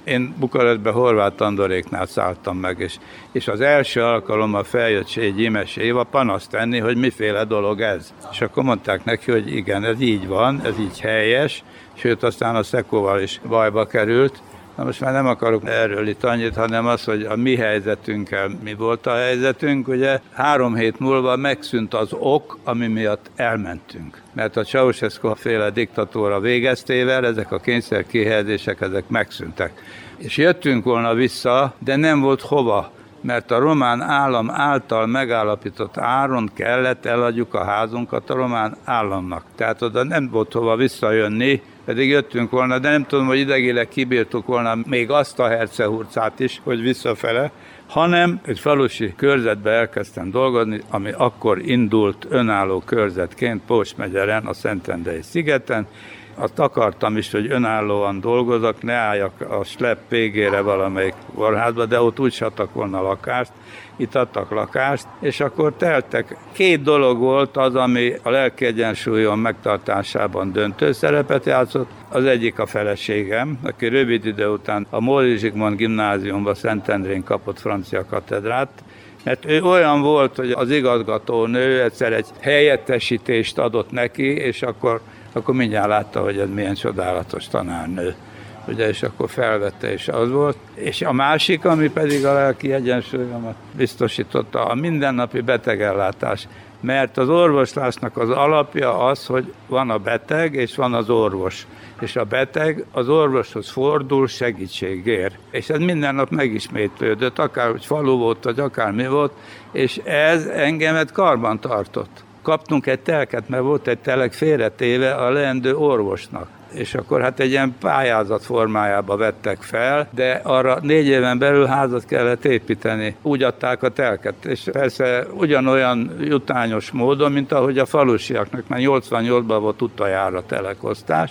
Én Bukarestben Horváth Andoréknál szálltam meg, és az első alkalommal feljött egy Imes Éva panaszt tenni, hogy miféle dolog ez. És akkor mondták neki, hogy igen, ez így van, ez így helyes, sőt aztán a Szekóval is bajba került. Na most már nem akarok erről itt annyit, hanem az, hogy a mi helyzetünkkel mi volt a helyzetünk. Ugye 3 hét múlva megszűnt az ok, ami miatt elmentünk. Mert a Ceausescu féle diktatúra végeztével ezek a kényszerkihelyezések, ezek megszűntek. És jöttünk volna vissza, de nem volt hova, mert a román állam által megállapított áron kellett eladjuk a házunkat a román államnak. Tehát oda nem volt hova visszajönni, pedig jöttünk volna, de nem tudom, hogy idegileg kibírtuk volna még azt a Hercehurcát is, hogy visszafele, hanem egy falusi körzetbe elkezdtem dolgozni, ami akkor indult önálló körzetként Pós megyeren, a Szentendrei szigeten. Azt akartam is, hogy önállóan dolgozok, ne álljak a slepp végére valamelyik kórházba, de ott úgy adtak volna lakást, itt adtak lakást, és akkor teltek. 2 dolog volt az, ami a lelki egyensúlyom megtartásában döntő szerepet játszott. Az egyik a feleségem, aki rövid idő után a Móricz Zsigmond gimnáziumban Szentendrén kapott francia katedrát, mert ő olyan volt, hogy az igazgatónő egyszer egy helyettesítést adott neki, és akkor mindjárt látta, hogy ez milyen csodálatos tanárnő. Ugye, és akkor felvette, és az volt. És a másik, ami pedig a lelki egyensúlyomat biztosította, a mindennapi betegellátás. Mert az orvoslásnak az alapja az, hogy van a beteg, és van az orvos. És a beteg az orvoshoz fordul segítségért. És ez minden nap megismétlődött, akár hogy falu volt, vagy akár mi volt, és ez engemet karban tartott. Kaptunk egy telket, mert volt egy telek félretéve a leendő orvosnak. És akkor hát egy ilyen pályázat formájába vettek fel, de arra 4 éven belül házat kellett építeni. Úgy adták a telket, és persze ugyanolyan jutányos módon, mint ahogy a falusiaknak, mert 88-ban volt utoljára telekosztás.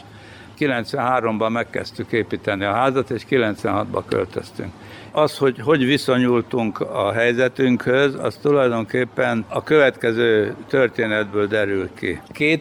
93-ban megkezdtük építeni a házat, és 96-ban költöztünk. Az, hogy viszonyultunk a helyzetünkhöz, az tulajdonképpen a következő történetből derül ki.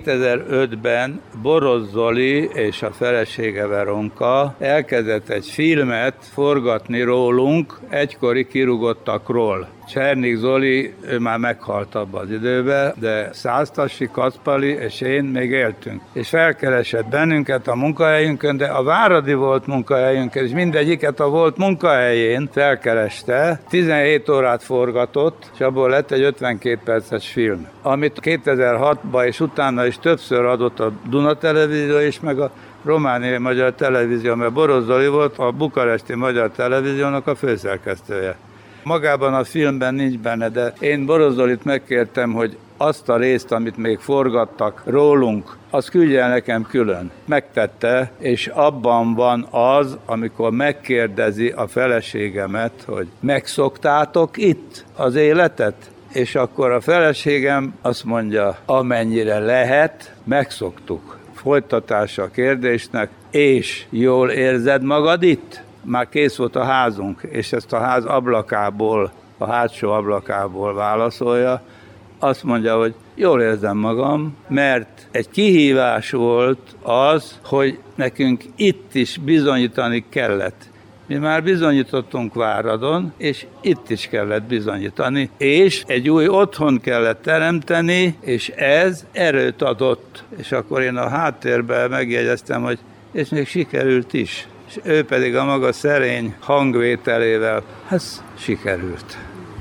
2005-ben Borosz Zoli és a felesége Veronka elkezdett egy filmet forgatni rólunk, egykori kirúgottakról. Csernik Zoli, ő már meghalt abban az időben, de Száztassi, Kacpali és én még éltünk. És felkeresett bennünket a munkahelyünkön, de a Váradi volt munkahelyünkön, és mindegyiket a volt munkahelyén felkereste. 17 órát forgatott, és abból lett egy 52 perces film, amit 2006-ban és utána is többször adott a Duna Televízió és meg a Romániai Magyar Televízió, mert Borosz Zoli volt a bukaresti Magyar Televíziónak a főszerkesztője. Magában a filmben nincs benne, de én Borosz Zolit megkértem, hogy azt a részt, amit még forgattak rólunk, azt küldje el nekem külön. Megtette, és abban van az, amikor megkérdezi a feleségemet, hogy megszoktátok itt az életet? És akkor a feleségem azt mondja, amennyire lehet, megszoktuk. Folytatása a kérdésnek, és jól érzed magad itt? Már kész volt a házunk, és ezt a ház ablakából, a hátsó ablakából válaszolja. Azt mondja, hogy jól érzem magam, mert egy kihívás volt az, hogy nekünk itt is bizonyítani kellett. Mi már bizonyítottunk Váradon, és itt is kellett bizonyítani, és egy új otthon kellett teremteni, és ez erőt adott. És akkor én a háttérben megjegyeztem, hogy és még sikerült is. És ő pedig a maga szerény hangvételével, sikerült.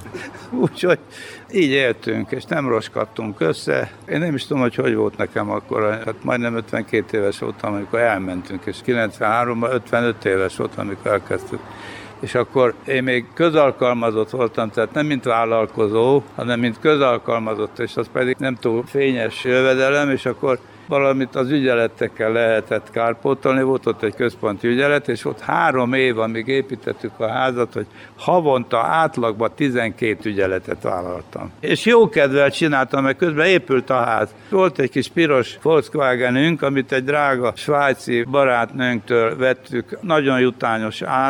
Úgyhogy így éltünk, és nem roskadtunk össze. Én nem is tudom, hogy volt nekem akkor, hát majdnem 52 éves voltam, amikor elmentünk, és 93-ban 55 éves voltam, amikor elkezdtük. És akkor én még közalkalmazott voltam, tehát nem mint vállalkozó, hanem mint közalkalmazott, és az pedig nem túl fényes jövedelem, és akkor valamit az ügyeletekkel lehetett kárpótolni, volt ott egy központi ügyelet, és ott 3 év, amíg építettük a házat, hogy havonta átlagban 12 ügyeletet vállaltam. És jó kedvel csináltam, mert közben épült a ház. Volt egy kis piros Volkswagenünk, amit egy drága svájci barátnőnktől vettük nagyon jutányos áron,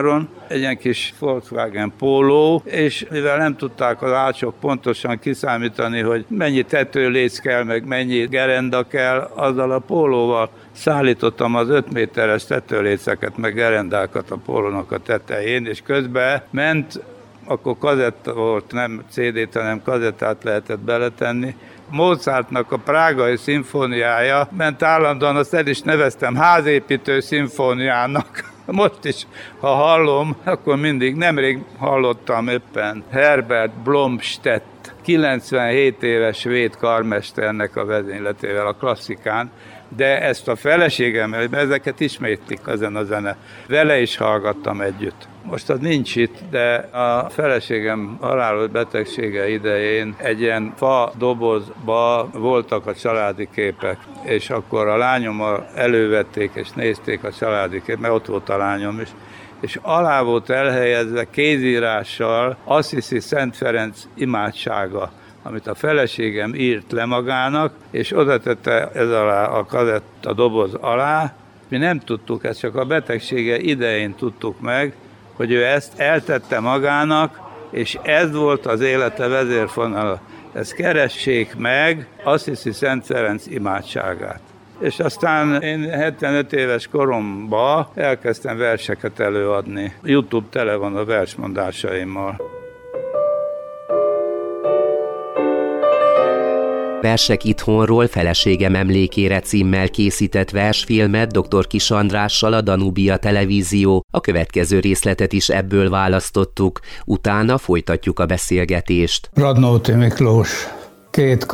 egy ilyen kis Volkswagen Polo, és mivel nem tudták az ácsok pontosan kiszámítani, hogy mennyi tetőléc kell, meg mennyi gerenda kell, azzal a Pólóval szállítottam az 5 méteres tetőléceket, meg gerendákat a Pólónak a tetején, és közben ment, akkor kazetta volt, nem CD-t, hanem kazettát lehetett beletenni. Mozartnak a prágai szimfóniája ment állandóan, azt el is neveztem házépítő szimfóniának. Most is, ha hallom, akkor mindig, nemrég hallottam éppen Herbert Blomstedt, 97 éves svéd karmesternek a vezényletével a klasszikán, de ezt a feleségem, ezeket ismétlik ezen a zene. Vele is hallgattam együtt. Most az nincs itt, de a feleségem halálos betegsége idején egy ilyen fa dobozba voltak a családi képek, és akkor a lányommal elővették és nézték a családi képet, mert ott volt a lányom is, és alá volt elhelyezve kézírással Assisi Szent Ferenc imádsága, amit a feleségem írt le magának, és oda tette ez alá a kazetta doboz alá. Mi nem tudtuk, ezt csak a betegsége idején tudtuk meg, hogy ő ezt eltette magának, és ez volt az élete vezérfonala. Ezt keressék meg, Assisi Szent Ferenc imádságát. És aztán én 75 éves koromban elkezdtem verseket előadni. YouTube tele van a versmondásaimmal. Versek itthonról feleségem emlékére címmel készített versfilmet dr. Kiss Andrással a Danubia Televízió. A következő részletet is ebből választottuk, utána folytatjuk a beszélgetést. Radnóti Miklós, két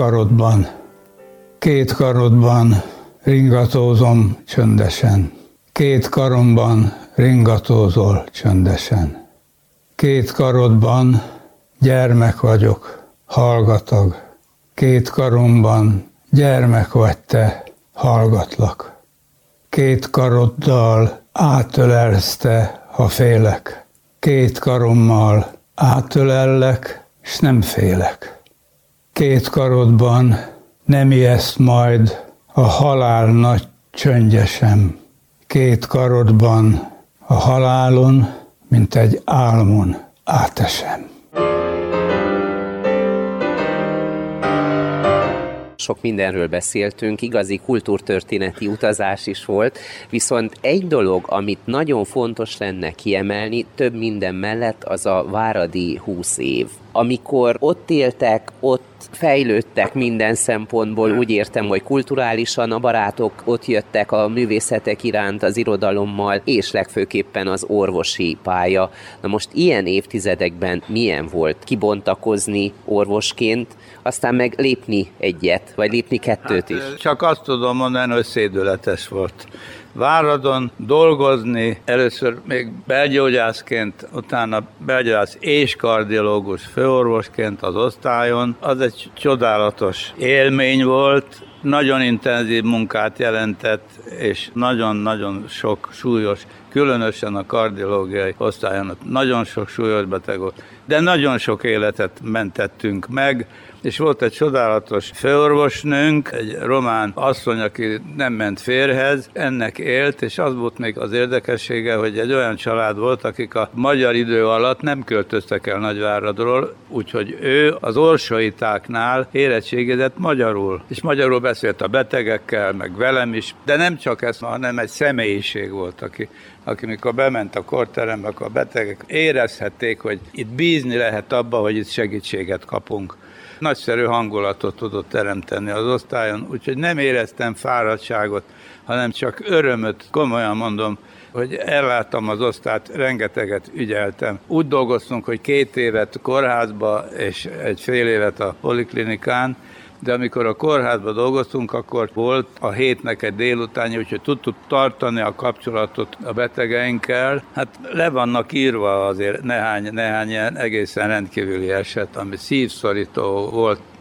karodban ringatózom csöndesen. Két karomban ringatózol csöndesen. Két karodban gyermek vagyok, hallgatag. Két karomban gyermek vagy te, hallgatlak. Két karoddal átölelsz te, ha félek. Két karommal átölellek, s nem félek. Két karodban nem ijeszt majd a halál nagy csöngyesem. Két karodban a halálon, mint egy álmon átesem. Sok mindenről beszéltünk, igazi kultúrtörténeti utazás is volt, viszont egy dolog, amit nagyon fontos lenne kiemelni, több minden mellett, az a váradi 20 év. Amikor ott éltek, ott fejlődtek minden szempontból, úgy értem, hogy kulturálisan a barátok ott jöttek a művészetek iránt, az irodalommal, és legfőképpen az orvosi pálya. Na most ilyen évtizedekben milyen volt kibontakozni orvosként, aztán meg lépni egyet, vagy lépni kettőt is? Csak azt tudom mondani, hogy szédületes volt. Váradon dolgozni, először még belgyógyászként, utána belgyógyász és kardiológus főorvosként az osztályon, az egy csodálatos élmény volt, nagyon intenzív munkát jelentett, és nagyon-nagyon sok súlyos, különösen a kardiológiai osztályon nagyon sok súlyos beteg volt, de nagyon sok életet mentettünk meg, és volt egy csodálatos főorvosnőnk, egy román asszony, aki nem ment férjhez, ennek élt, és az volt még az érdekessége, hogy egy olyan család volt, akik a magyar idő alatt nem költöztek el Nagyváradról, úgyhogy ő az orsaitáknál érettségizett magyarul, és magyarul beszélt a betegekkel, meg velem is, de nem csak ez, hanem egy személyiség volt, aki mikor bement a kórterembe, akkor a betegek érezhették, hogy itt bízni lehet abba, hogy itt segítséget kapunk. Nagyszerű hangulatot tudott teremteni az osztályon, úgyhogy nem éreztem fáradtságot, hanem csak örömöt, komolyan mondom, hogy elláttam az osztályt, rengeteget ügyeltem. Úgy dolgoztunk, hogy 2 évet kórházba és egy fél évet a poliklinikán, de amikor a kórházban dolgoztunk, akkor volt a hétnek egy délutánja, úgyhogy tudtuk tartani a kapcsolatot a betegeinkkel. Hát le vannak írva azért néhány ilyen egészen rendkívüli eset, ami szívszorító volt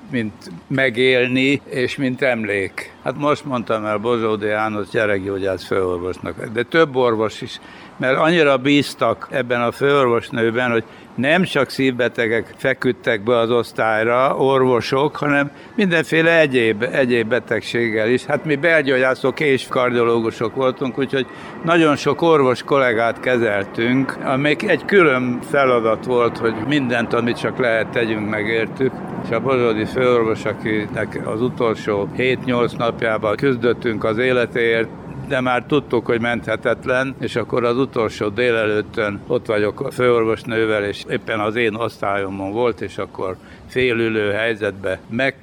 mint megélni, és mint emlék. Hát most mondtam el Bozsódi János gyerekgyógyász főorvosnak, de több orvos is, mert annyira bíztak ebben a főorvosnőben, hogy nem csak szívbetegek feküdtek be az osztályra, orvosok, hanem mindenféle egyéb betegséggel is. Hát mi belgyógyászok és kardiológusok voltunk, úgyhogy nagyon sok orvos kollégát kezeltünk, amelyik egy külön feladat volt, hogy mindent, amit csak lehet, tegyünk meg értük. És a bozsódi főorvos, akinek az utolsó 7-8 napjában küzdöttünk az életéért, de már tudtuk, hogy menthetetlen, és akkor az utolsó délelőttön ott vagyok a főorvosnővel, és éppen az én osztályomon volt, és akkor félülő helyzetben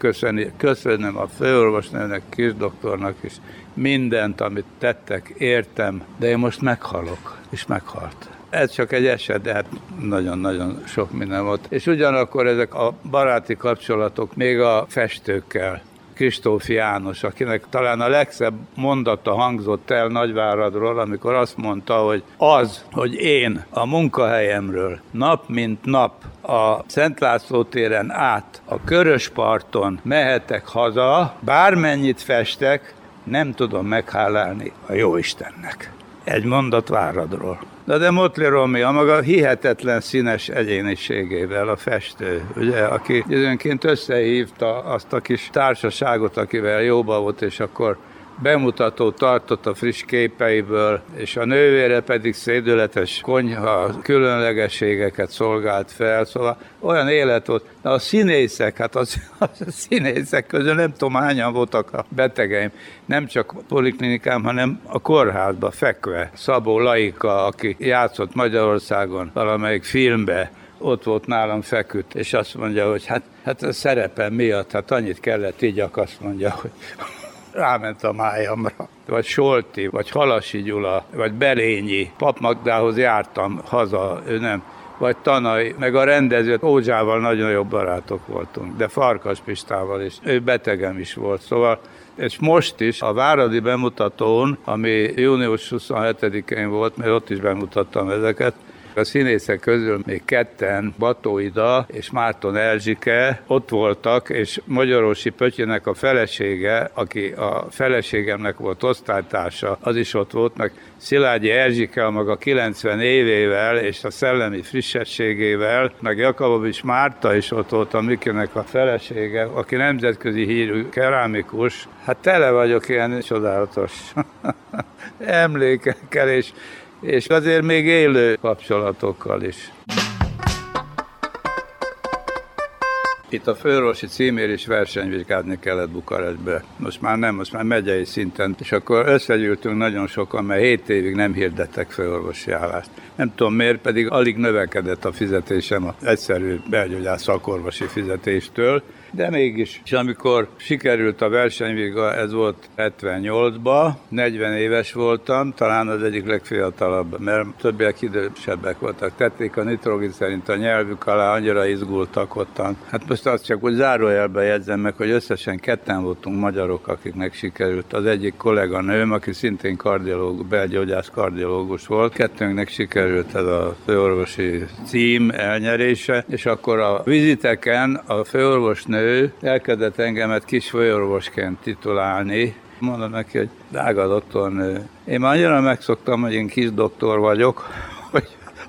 köszönöm a főorvosnőnek, kisdoktornak is mindent, amit tettek, értem, de én most meghalok, és meghalt. Ez csak egy eset, de hát nagyon-nagyon sok minden volt. És ugyanakkor ezek a baráti kapcsolatok még a festőkkel. Kristóf János, akinek talán a legszebb mondata hangzott el Nagyváradról, amikor azt mondta, hogy az, hogy én a munkahelyemről nap mint nap a Szent László téren át a Körösparton mehetek haza, bármennyit festek, nem tudom meghálálni a Jóistennek. Egy mondat Váradról. De Motley Romy a maga hihetetlen színes egyéniségével, a festő, ugye, aki időnként összehívta azt a kis társaságot, akivel jóba volt, és akkor bemutatót tartott a friss képeiből, és a nővére pedig szédületes konyha különlegességeket szolgált fel, szóval olyan élet volt. De a színészek, hát a színészek közül nem tudom hányan voltak a betegeim, nem csak a poliklinikám, hanem a kórházba fekve. Szabó Laika, aki játszott Magyarországon valamelyik filmbe, ott volt nálam feküdt, és azt mondja, hogy hát a szerepem miatt, hát annyit kellett igyak, azt mondja, hogy ráment a májamra. Vagy Solti, vagy Halasi Gyula, vagy Belényi. Pap Magdához jártam haza, ő nem. Vagy Tanai, meg a rendező, Ózsával nagyon jó barátok voltunk, de Farkas Pistával is. Ő betegem is volt, szóval. És most is a váradi bemutatón, ami június 27-én volt, mert ott is bemutattam ezeket, a színészek közül még ketten, Bató Ida és Márton Erzsike ott voltak, és Magyarósi Pötyinek a felesége, aki a feleségemnek volt osztálytársa, az is ott volt, meg Szilágyi Erzsike a maga 90 évével és a szellemi frissességével, meg Jakobovics Márta is ott volt, a Mikinek a felesége, aki nemzetközi hírű kerámikus. Hát tele vagyok ilyen csodálatos emlékekkel, és azért még élő kapcsolatokkal is. Itt a főorvosi címért is versenyvizsgálni kellett Bukarestbe. Most már nem, most már megyei szinten. És akkor összegyűltünk nagyon sokan, mert 7 évig nem hirdettek főorvosi állást. Nem tudom miért, pedig alig növekedett a fizetésem az egyszerű belgyógyász szakorvosi fizetéstől, de mégis. És amikor sikerült a versenyvizsga, ez volt 78-ban, 40 éves voltam, talán az egyik legfiatalabb, mert többiek idősebbek voltak. Tették a nitroglicerint a nyelvük alá, annyira izgultak ottan. Hát most azt csak úgy zárójelben jegyzem meg, hogy összesen ketten voltunk magyarok, akiknek sikerült. Az egyik kolléganőm, aki szintén belgyógyász kardiológus volt, kettőnknek sikerült ez a főorvosi cím elnyerése, és akkor a viziteken a főorvosnő elkezdett engemet kis főorvosként titulálni. Mondom neki, hogy drága doktornő, én már annyira megszoktam, hogy én kis doktor vagyok, hogy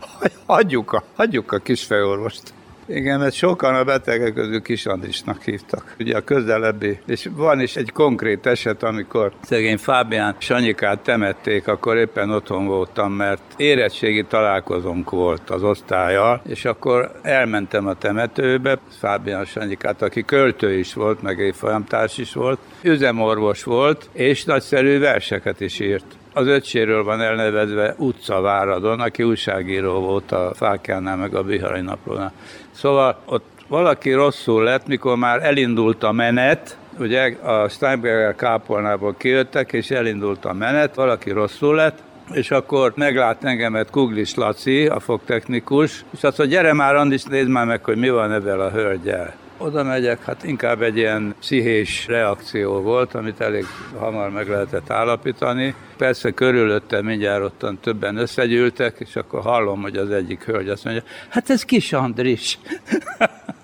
hagyjuk a kis főorvost. Igen, mert sokan a betegek közül Kis Andrisnak hívtak. Ugye a közelebbi, és van is egy konkrét eset, amikor szegény Fábián Sanyikát temették, akkor éppen otthon voltam, mert érettségi találkozónk volt az osztállyal, és akkor elmentem a temetőbe, Fábián Sanyikát, aki költő is volt, meg évfolyamtárs is volt, üzemorvos volt, és nagyszerű verseket is írt. Az öccséről van elnevezve Utcaváradon, aki újságíró volt a Fákjánál, meg a Bihari Naplónál. Szóval ott valaki rosszul lett, mikor már elindult a menet, ugye a Steinberger kápolnából kijöttek, és elindult a menet, valaki rosszul lett, és akkor meglát engemet Kuglis Laci, a fogtechnikus, és azt mondja, gyere már Andis, nézd már meg, hogy mi van ebben a hölgyel. Oda megyek, hát inkább egy ilyen pszichés reakció volt, amit elég hamar meg lehetett állapítani. Persze körülöttem mindjárt ottan többen összegyűltek, és akkor hallom, hogy az egyik hölgy azt mondja, hát ez Kis Andris.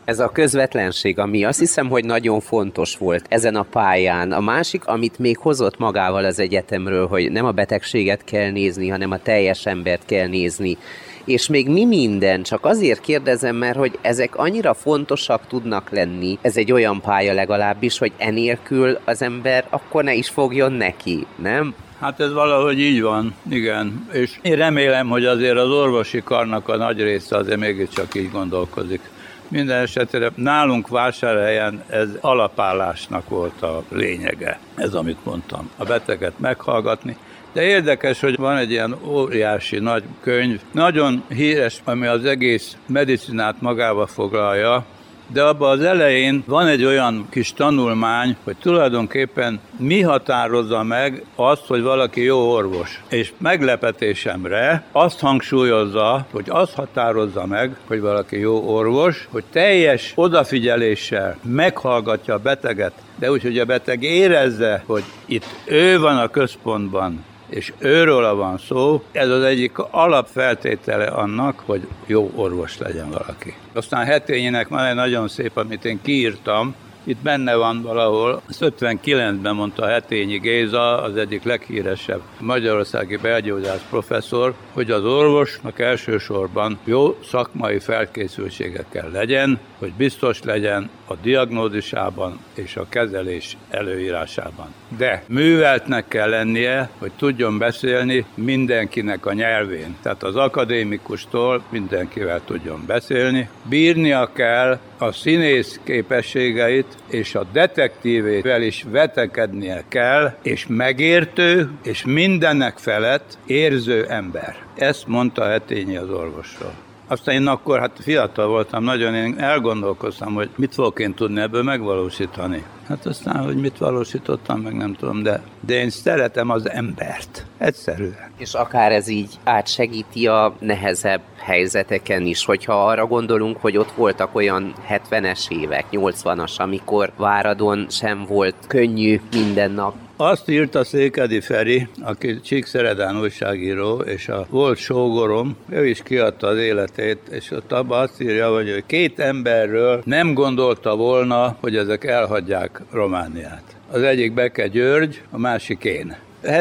Ez a közvetlenség, ami azt hiszem, hogy nagyon fontos volt ezen a pályán. A másik, amit még hozott magával az egyetemről, hogy nem a betegséget kell nézni, hanem a teljes embert kell nézni. És még mi minden, csak azért kérdezem, mert hogy ezek annyira fontosak tudnak lenni, ez egy olyan pálya legalábbis, hogy enélkül az ember akkor ne is fogjon neki, nem? Hát ez valahogy így van, igen. És én remélem, hogy azért az orvosi karnak a nagy része azért mégiscsak így gondolkozik. Minden esetre nálunk Vásárhelyen ez alapállásnak volt a lényege, ez amit mondtam, a beteget meghallgatni. De érdekes, hogy van egy ilyen óriási nagy könyv, nagyon híres, ami az egész medicinát magába foglalja, de abban az elején van egy olyan kis tanulmány, hogy tulajdonképpen mi határozza meg azt, hogy valaki jó orvos. És meglepetésemre azt hangsúlyozza, hogy azt határozza meg, hogy valaki jó orvos, hogy teljes odafigyeléssel meghallgatja a beteget, de úgy, hogy a beteg érezze, hogy itt ő van a központban, és őről van szó, ez az egyik alapfeltétele annak, hogy jó orvos legyen valaki. Aztán Hetényinek van egy nagyon szép, amit én kiírtam, itt benne van valahol, 59-ben mondta Hetényi Géza, az egyik leghíresebb magyarországi belgyógyász professzor, hogy az orvosnak elsősorban jó szakmai felkészültsége kell legyen, hogy biztos legyen a diagnózisában és a kezelés előírásában. De műveltnek kell lennie, hogy tudjon beszélni mindenkinek a nyelvén. Tehát az akadémikustól mindenkivel tudjon beszélni. Bírnia kell a színész képességeit, és a detektívével is vetekednie kell, és megértő, és mindennek felett érző ember. Ezt mondta Hetényi az orvosról. Aztán én akkor, hát fiatal voltam, nagyon én elgondolkoztam, hogy mit fogok én tudni ebből megvalósítani. Hát aztán, hogy mit valósítottam, meg nem tudom, de én szeretem az embert. Egyszerűen. És akár ez így átsegíti a nehezebb helyzeteken is, hogyha arra gondolunk, hogy ott voltak olyan 70-es évek, 80-as, amikor Váradon sem volt könnyű minden nap. Azt írta Székely Feri, aki Csíkszeredán újságíró, és a volt sógorom, ő is kiadta az életét, és ott abban azt írja, hogy 2 emberről nem gondolta volna, hogy ezek elhagyják Romániát. Az egyik Beke György, a másik én.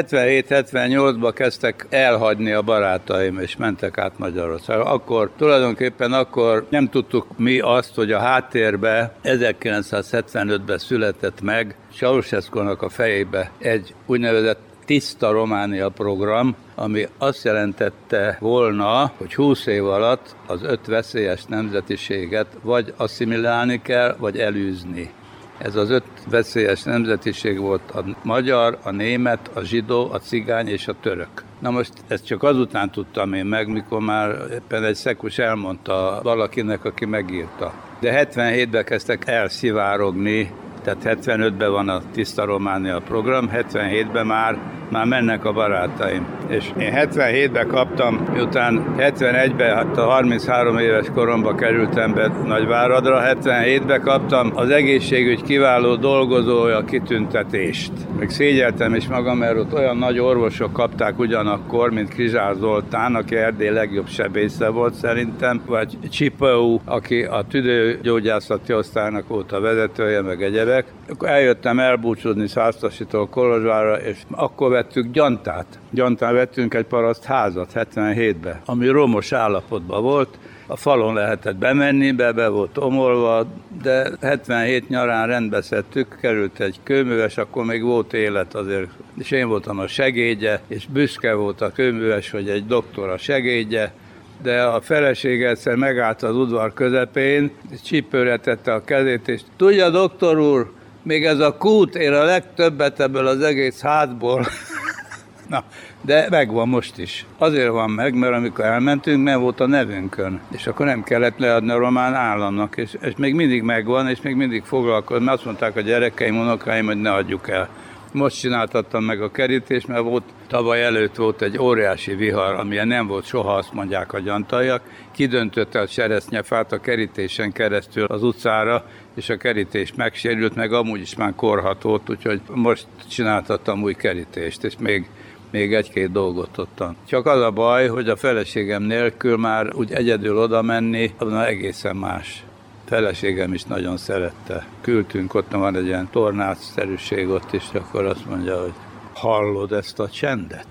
77-78-ban kezdtek elhagyni a barátaim, és mentek át Magyarországra. Tulajdonképpen akkor nem tudtuk mi azt, hogy a háttérbe 1975-ben született meg Ceausescu-nak a fejébe egy úgynevezett Tiszta Románia program, ami azt jelentette volna, hogy 20 év alatt az 5 veszélyes nemzetiséget vagy asszimilálni kell, vagy elűzni. Ez az 5 veszélyes nemzetiség volt a magyar, a német, a zsidó, a cigány és a török. Na most ezt csak azután tudtam én meg, mikor már éppen egy szekus elmondta valakinek, aki megírta. De 77-ben kezdtek elszivárogni, tehát 75-ben van a Tiszta Románia program, 77-ben már mennek a barátaim. És én 77-ben kaptam, miután 71-ben, hát a 33 éves koromban kerültem be Nagyváradra, 77-ben kaptam az egészségügy kiváló dolgozója kitüntetést. Még szégyeltem is magam, mert ott olyan nagy orvosok kapták ugyanakkor, mint Krizsár Zoltán, aki Erdély legjobb sebésze volt szerintem, vagy Csipau, aki a tüdőgyógyászati osztálynak volt a vezetője, meg egyebek. Akkor eljöttem elbúcsúzni Szásztasitól Kolozsvárra, és akkor vettük Gyantát. Gyantán vettünk egy parasztházat 77-ben, ami romos állapotban volt. A falon lehetett bemenni, be volt omolva, de 77 nyarán rendbe szedtük, került egy kőműves, akkor még volt élet azért, és én voltam a segédje, és büszke volt a kőműves, hogy egy doktor a segédje, de a felesége egyszer megállt az udvar közepén, és csípőre tette a kezét, és tudja, doktor úr, még ez a kút ér a legtöbbet ebből az egész házból. Na, de megvan most is. Azért van meg, mert amikor elmentünk, nem volt a nevünkön. És akkor nem kellett leadni a román államnak, és még mindig megvan, és még mindig foglalkozom. Azt mondták a gyerekeim, unokáim, hogy ne adjuk el. Most csináltattam meg a kerítést, mert tavaly előtt volt egy óriási vihar, amilyen nem volt soha, azt mondják a gyantaiak. Kidöntötte a cseresznyefát a kerítésen keresztül az utcára, és a kerítés megsérült, meg amúgy is már korhat volt, úgyhogy most csináltattam új kerítést, és még egy-két dolgot ottan. Csak az a baj, hogy a feleségem nélkül már úgy egyedül oda menni, az egészen más. feleségem is nagyon szerette. Küldtünk, ott van egy ilyen tornácszerűség ott is, akkor azt mondja, hogy hallod ezt a csendet?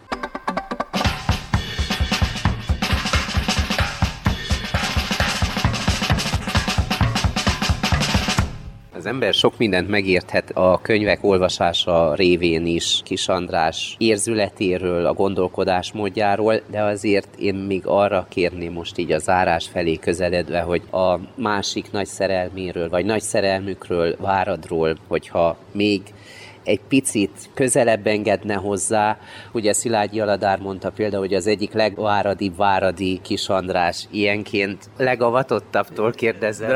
Az ember sok mindent megérthet a könyvek olvasása révén is, Kiss András érzületéről, a gondolkodásmódjáról, de azért én még arra kérném most így a zárás felé közeledve, hogy a másik nagy szerelméről, vagy nagy szerelmükről, Váradról, hogyha még egy picit közelebb engedne hozzá. Ugye Szilágyi Aladár mondta például, hogy az egyik legváradibb váradi Kiss András. Ilyenként legavatottabbtól kérdezem.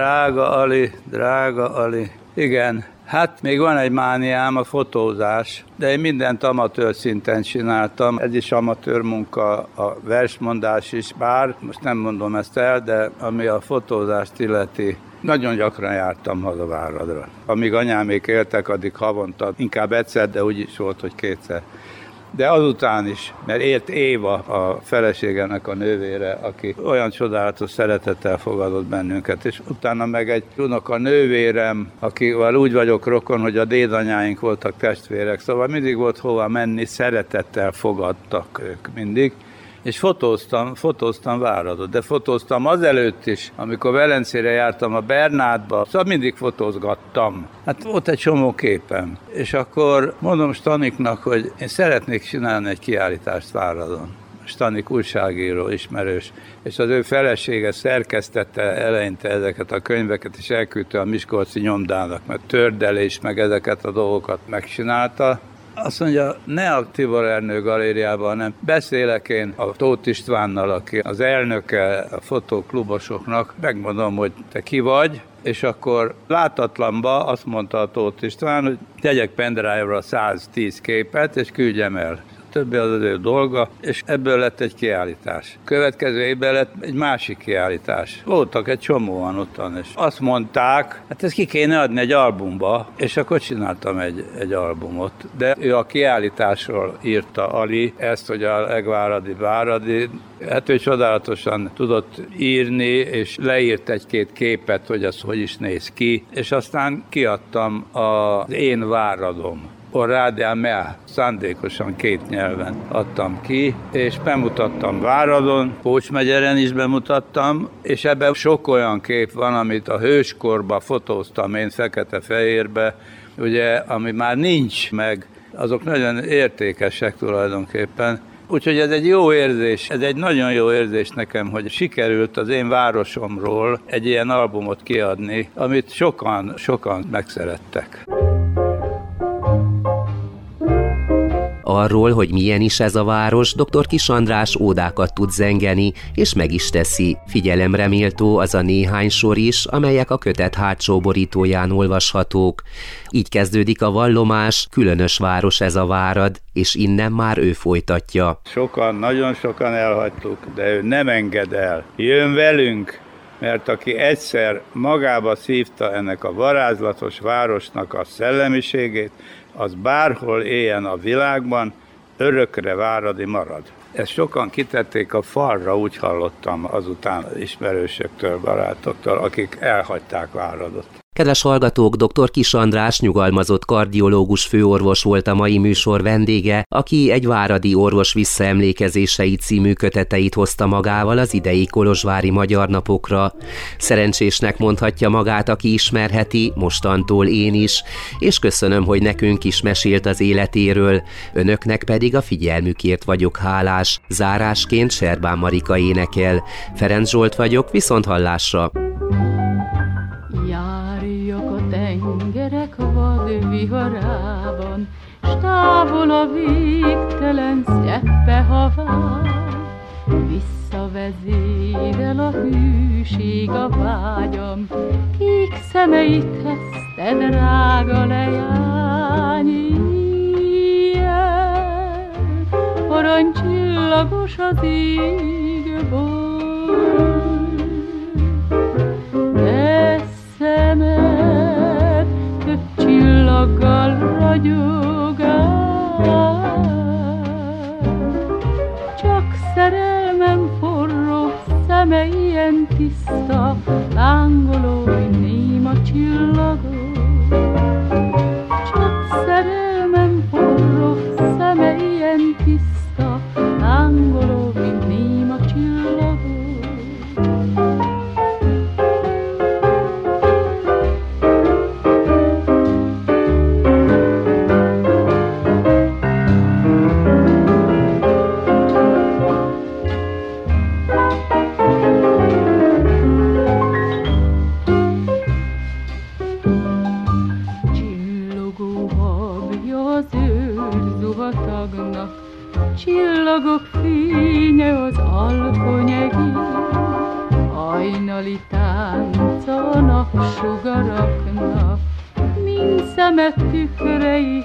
Drága Ali. Igen, hát még van egy mániám, a fotózás, de én mindent amatőr szinten csináltam. Ez is amatőr munka, a versmondás is, bár most nem mondom ezt el, de ami a fotózást illeti, nagyon gyakran jártam haza Váradra. Amíg anyámék éltek, addig havonta, inkább egyszer, de úgy is volt, hogy kétszer. De azután is, mert ért Éva, a feleségemnek a nővére, aki olyan csodálatos szeretettel fogadott bennünket, és utána meg egy unoka nővérem, akivel úgy vagyok rokon, hogy a dédanyáink voltak testvérek, szóval mindig volt hova menni, szeretettel fogadtak ők mindig. És fotóztam Váradot, de fotóztam azelőtt is, amikor Velencére jártam a Bernátba, szóval mindig fotózgattam. Hát volt egy csomó képem, és akkor mondom Staniknak, hogy én szeretnék csinálni egy kiállítást Váradon. Stanik újságíró, ismerős, és az ő felesége szerkesztette eleinte ezeket a könyveket, és elküldte a Miskolci Nyomdának, mert tördelés, meg ezeket a dolgokat megcsinálta. Azt mondja, ne a Tibor Ernő galériában, hanem beszélek én a Tóth Istvánnal, aki az elnöke a fotóklubosoknak, megmondom, hogy te ki vagy, és akkor látatlanba azt mondta a Tóth István, hogy tegyek pendrive-ra 110 képet, és küldjem el. Többi az ő dolga, és ebből lett egy kiállítás. Következő évben lett egy másik kiállítás. Voltak egy csomóan ottan, és azt mondták, hát ezt ki kéne adni egy albumba, és akkor csináltam egy albumot. De ő a kiállításról írta, Ali, ezt, hogy a legváradi, hát ő csodálatosan tudott írni, és leírt egy-két képet, hogy az hogy is néz ki, és aztán kiadtam az Én Váradom. A Rádiámea szándékosan 2 nyelven adtam ki, és bemutattam Váradon, Pócsmegyeren is bemutattam, és ebben sok olyan kép van, amit a hőskorba fotóztam én fekete-fehérbe, ugye, ami már nincs meg, azok nagyon értékesek tulajdonképpen. Úgyhogy ez egy jó érzés, ez egy nagyon jó érzés nekem, hogy sikerült az én városomról egy ilyen albumot kiadni, amit sokan megszerettek. Arról, hogy milyen is ez a város, dr. Kiss András ódákat tud zengeni, és meg is teszi. Figyelemre méltó az a néhány sor is, amelyek a kötet hátsó borítóján olvashatók. Így kezdődik a vallomás, különös város ez a Várad, és innen már ő folytatja. Nagyon sokan elhagytuk, de ő nem enged el. Jön velünk, mert aki egyszer magába szívta ennek a varázslatos városnak a szellemiségét, az bárhol éljen a világban, örökre váradi marad. Ezt sokan kitették a falra, úgy hallottam azután ismerősöktől, barátoktól, akik elhagyták Váradot. Kedves hallgatók, dr. Kiss András nyugalmazott kardiológus főorvos volt a mai műsor vendége, aki egy váradi orvos visszaemlékezései című köteteit hozta magával az idei kolozsvári Magyar Napokra. Szerencsésnek mondhatja magát, aki ismerheti, mostantól én is, és köszönöm, hogy nekünk is mesélt az életéről, önöknek pedig a figyelmükért vagyok hálás. Zárásként Serbán Marika énekel. Ferenc Zsolt vagyok, viszonthallásra! Tengerek vad viharában, s távol a végtelen szeppe haván, visszavezével a hűség a vágyam, kék szemeidhez, te drága leány, ilyen aranycsillagos az égbolt. Szemed több csillaggal ragyogál, csak szerelmem forró szeme ilyen tiszta, lángoló zuhatagnak, csillagok fénye az alkonyegén, hajnali tánca a napsugaraknak, mint szemet tükrei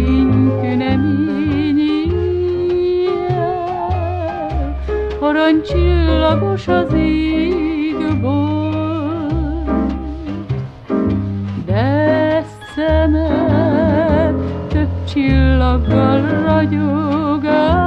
fényküneményéjjel, aranycsillagos az égbolt, de szemed több csillaggal ragyog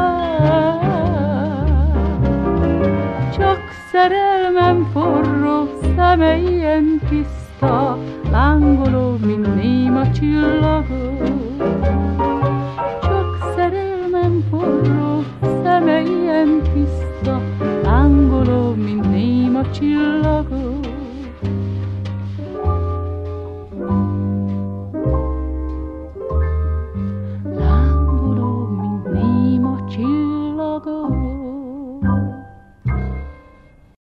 át. Csak szerelmem forró szeme ilyen tiszta, lángoló, mint néma csillagok. Csak szerelmem forró szeme ilyen tiszta, lángoló, mint néma csillagok.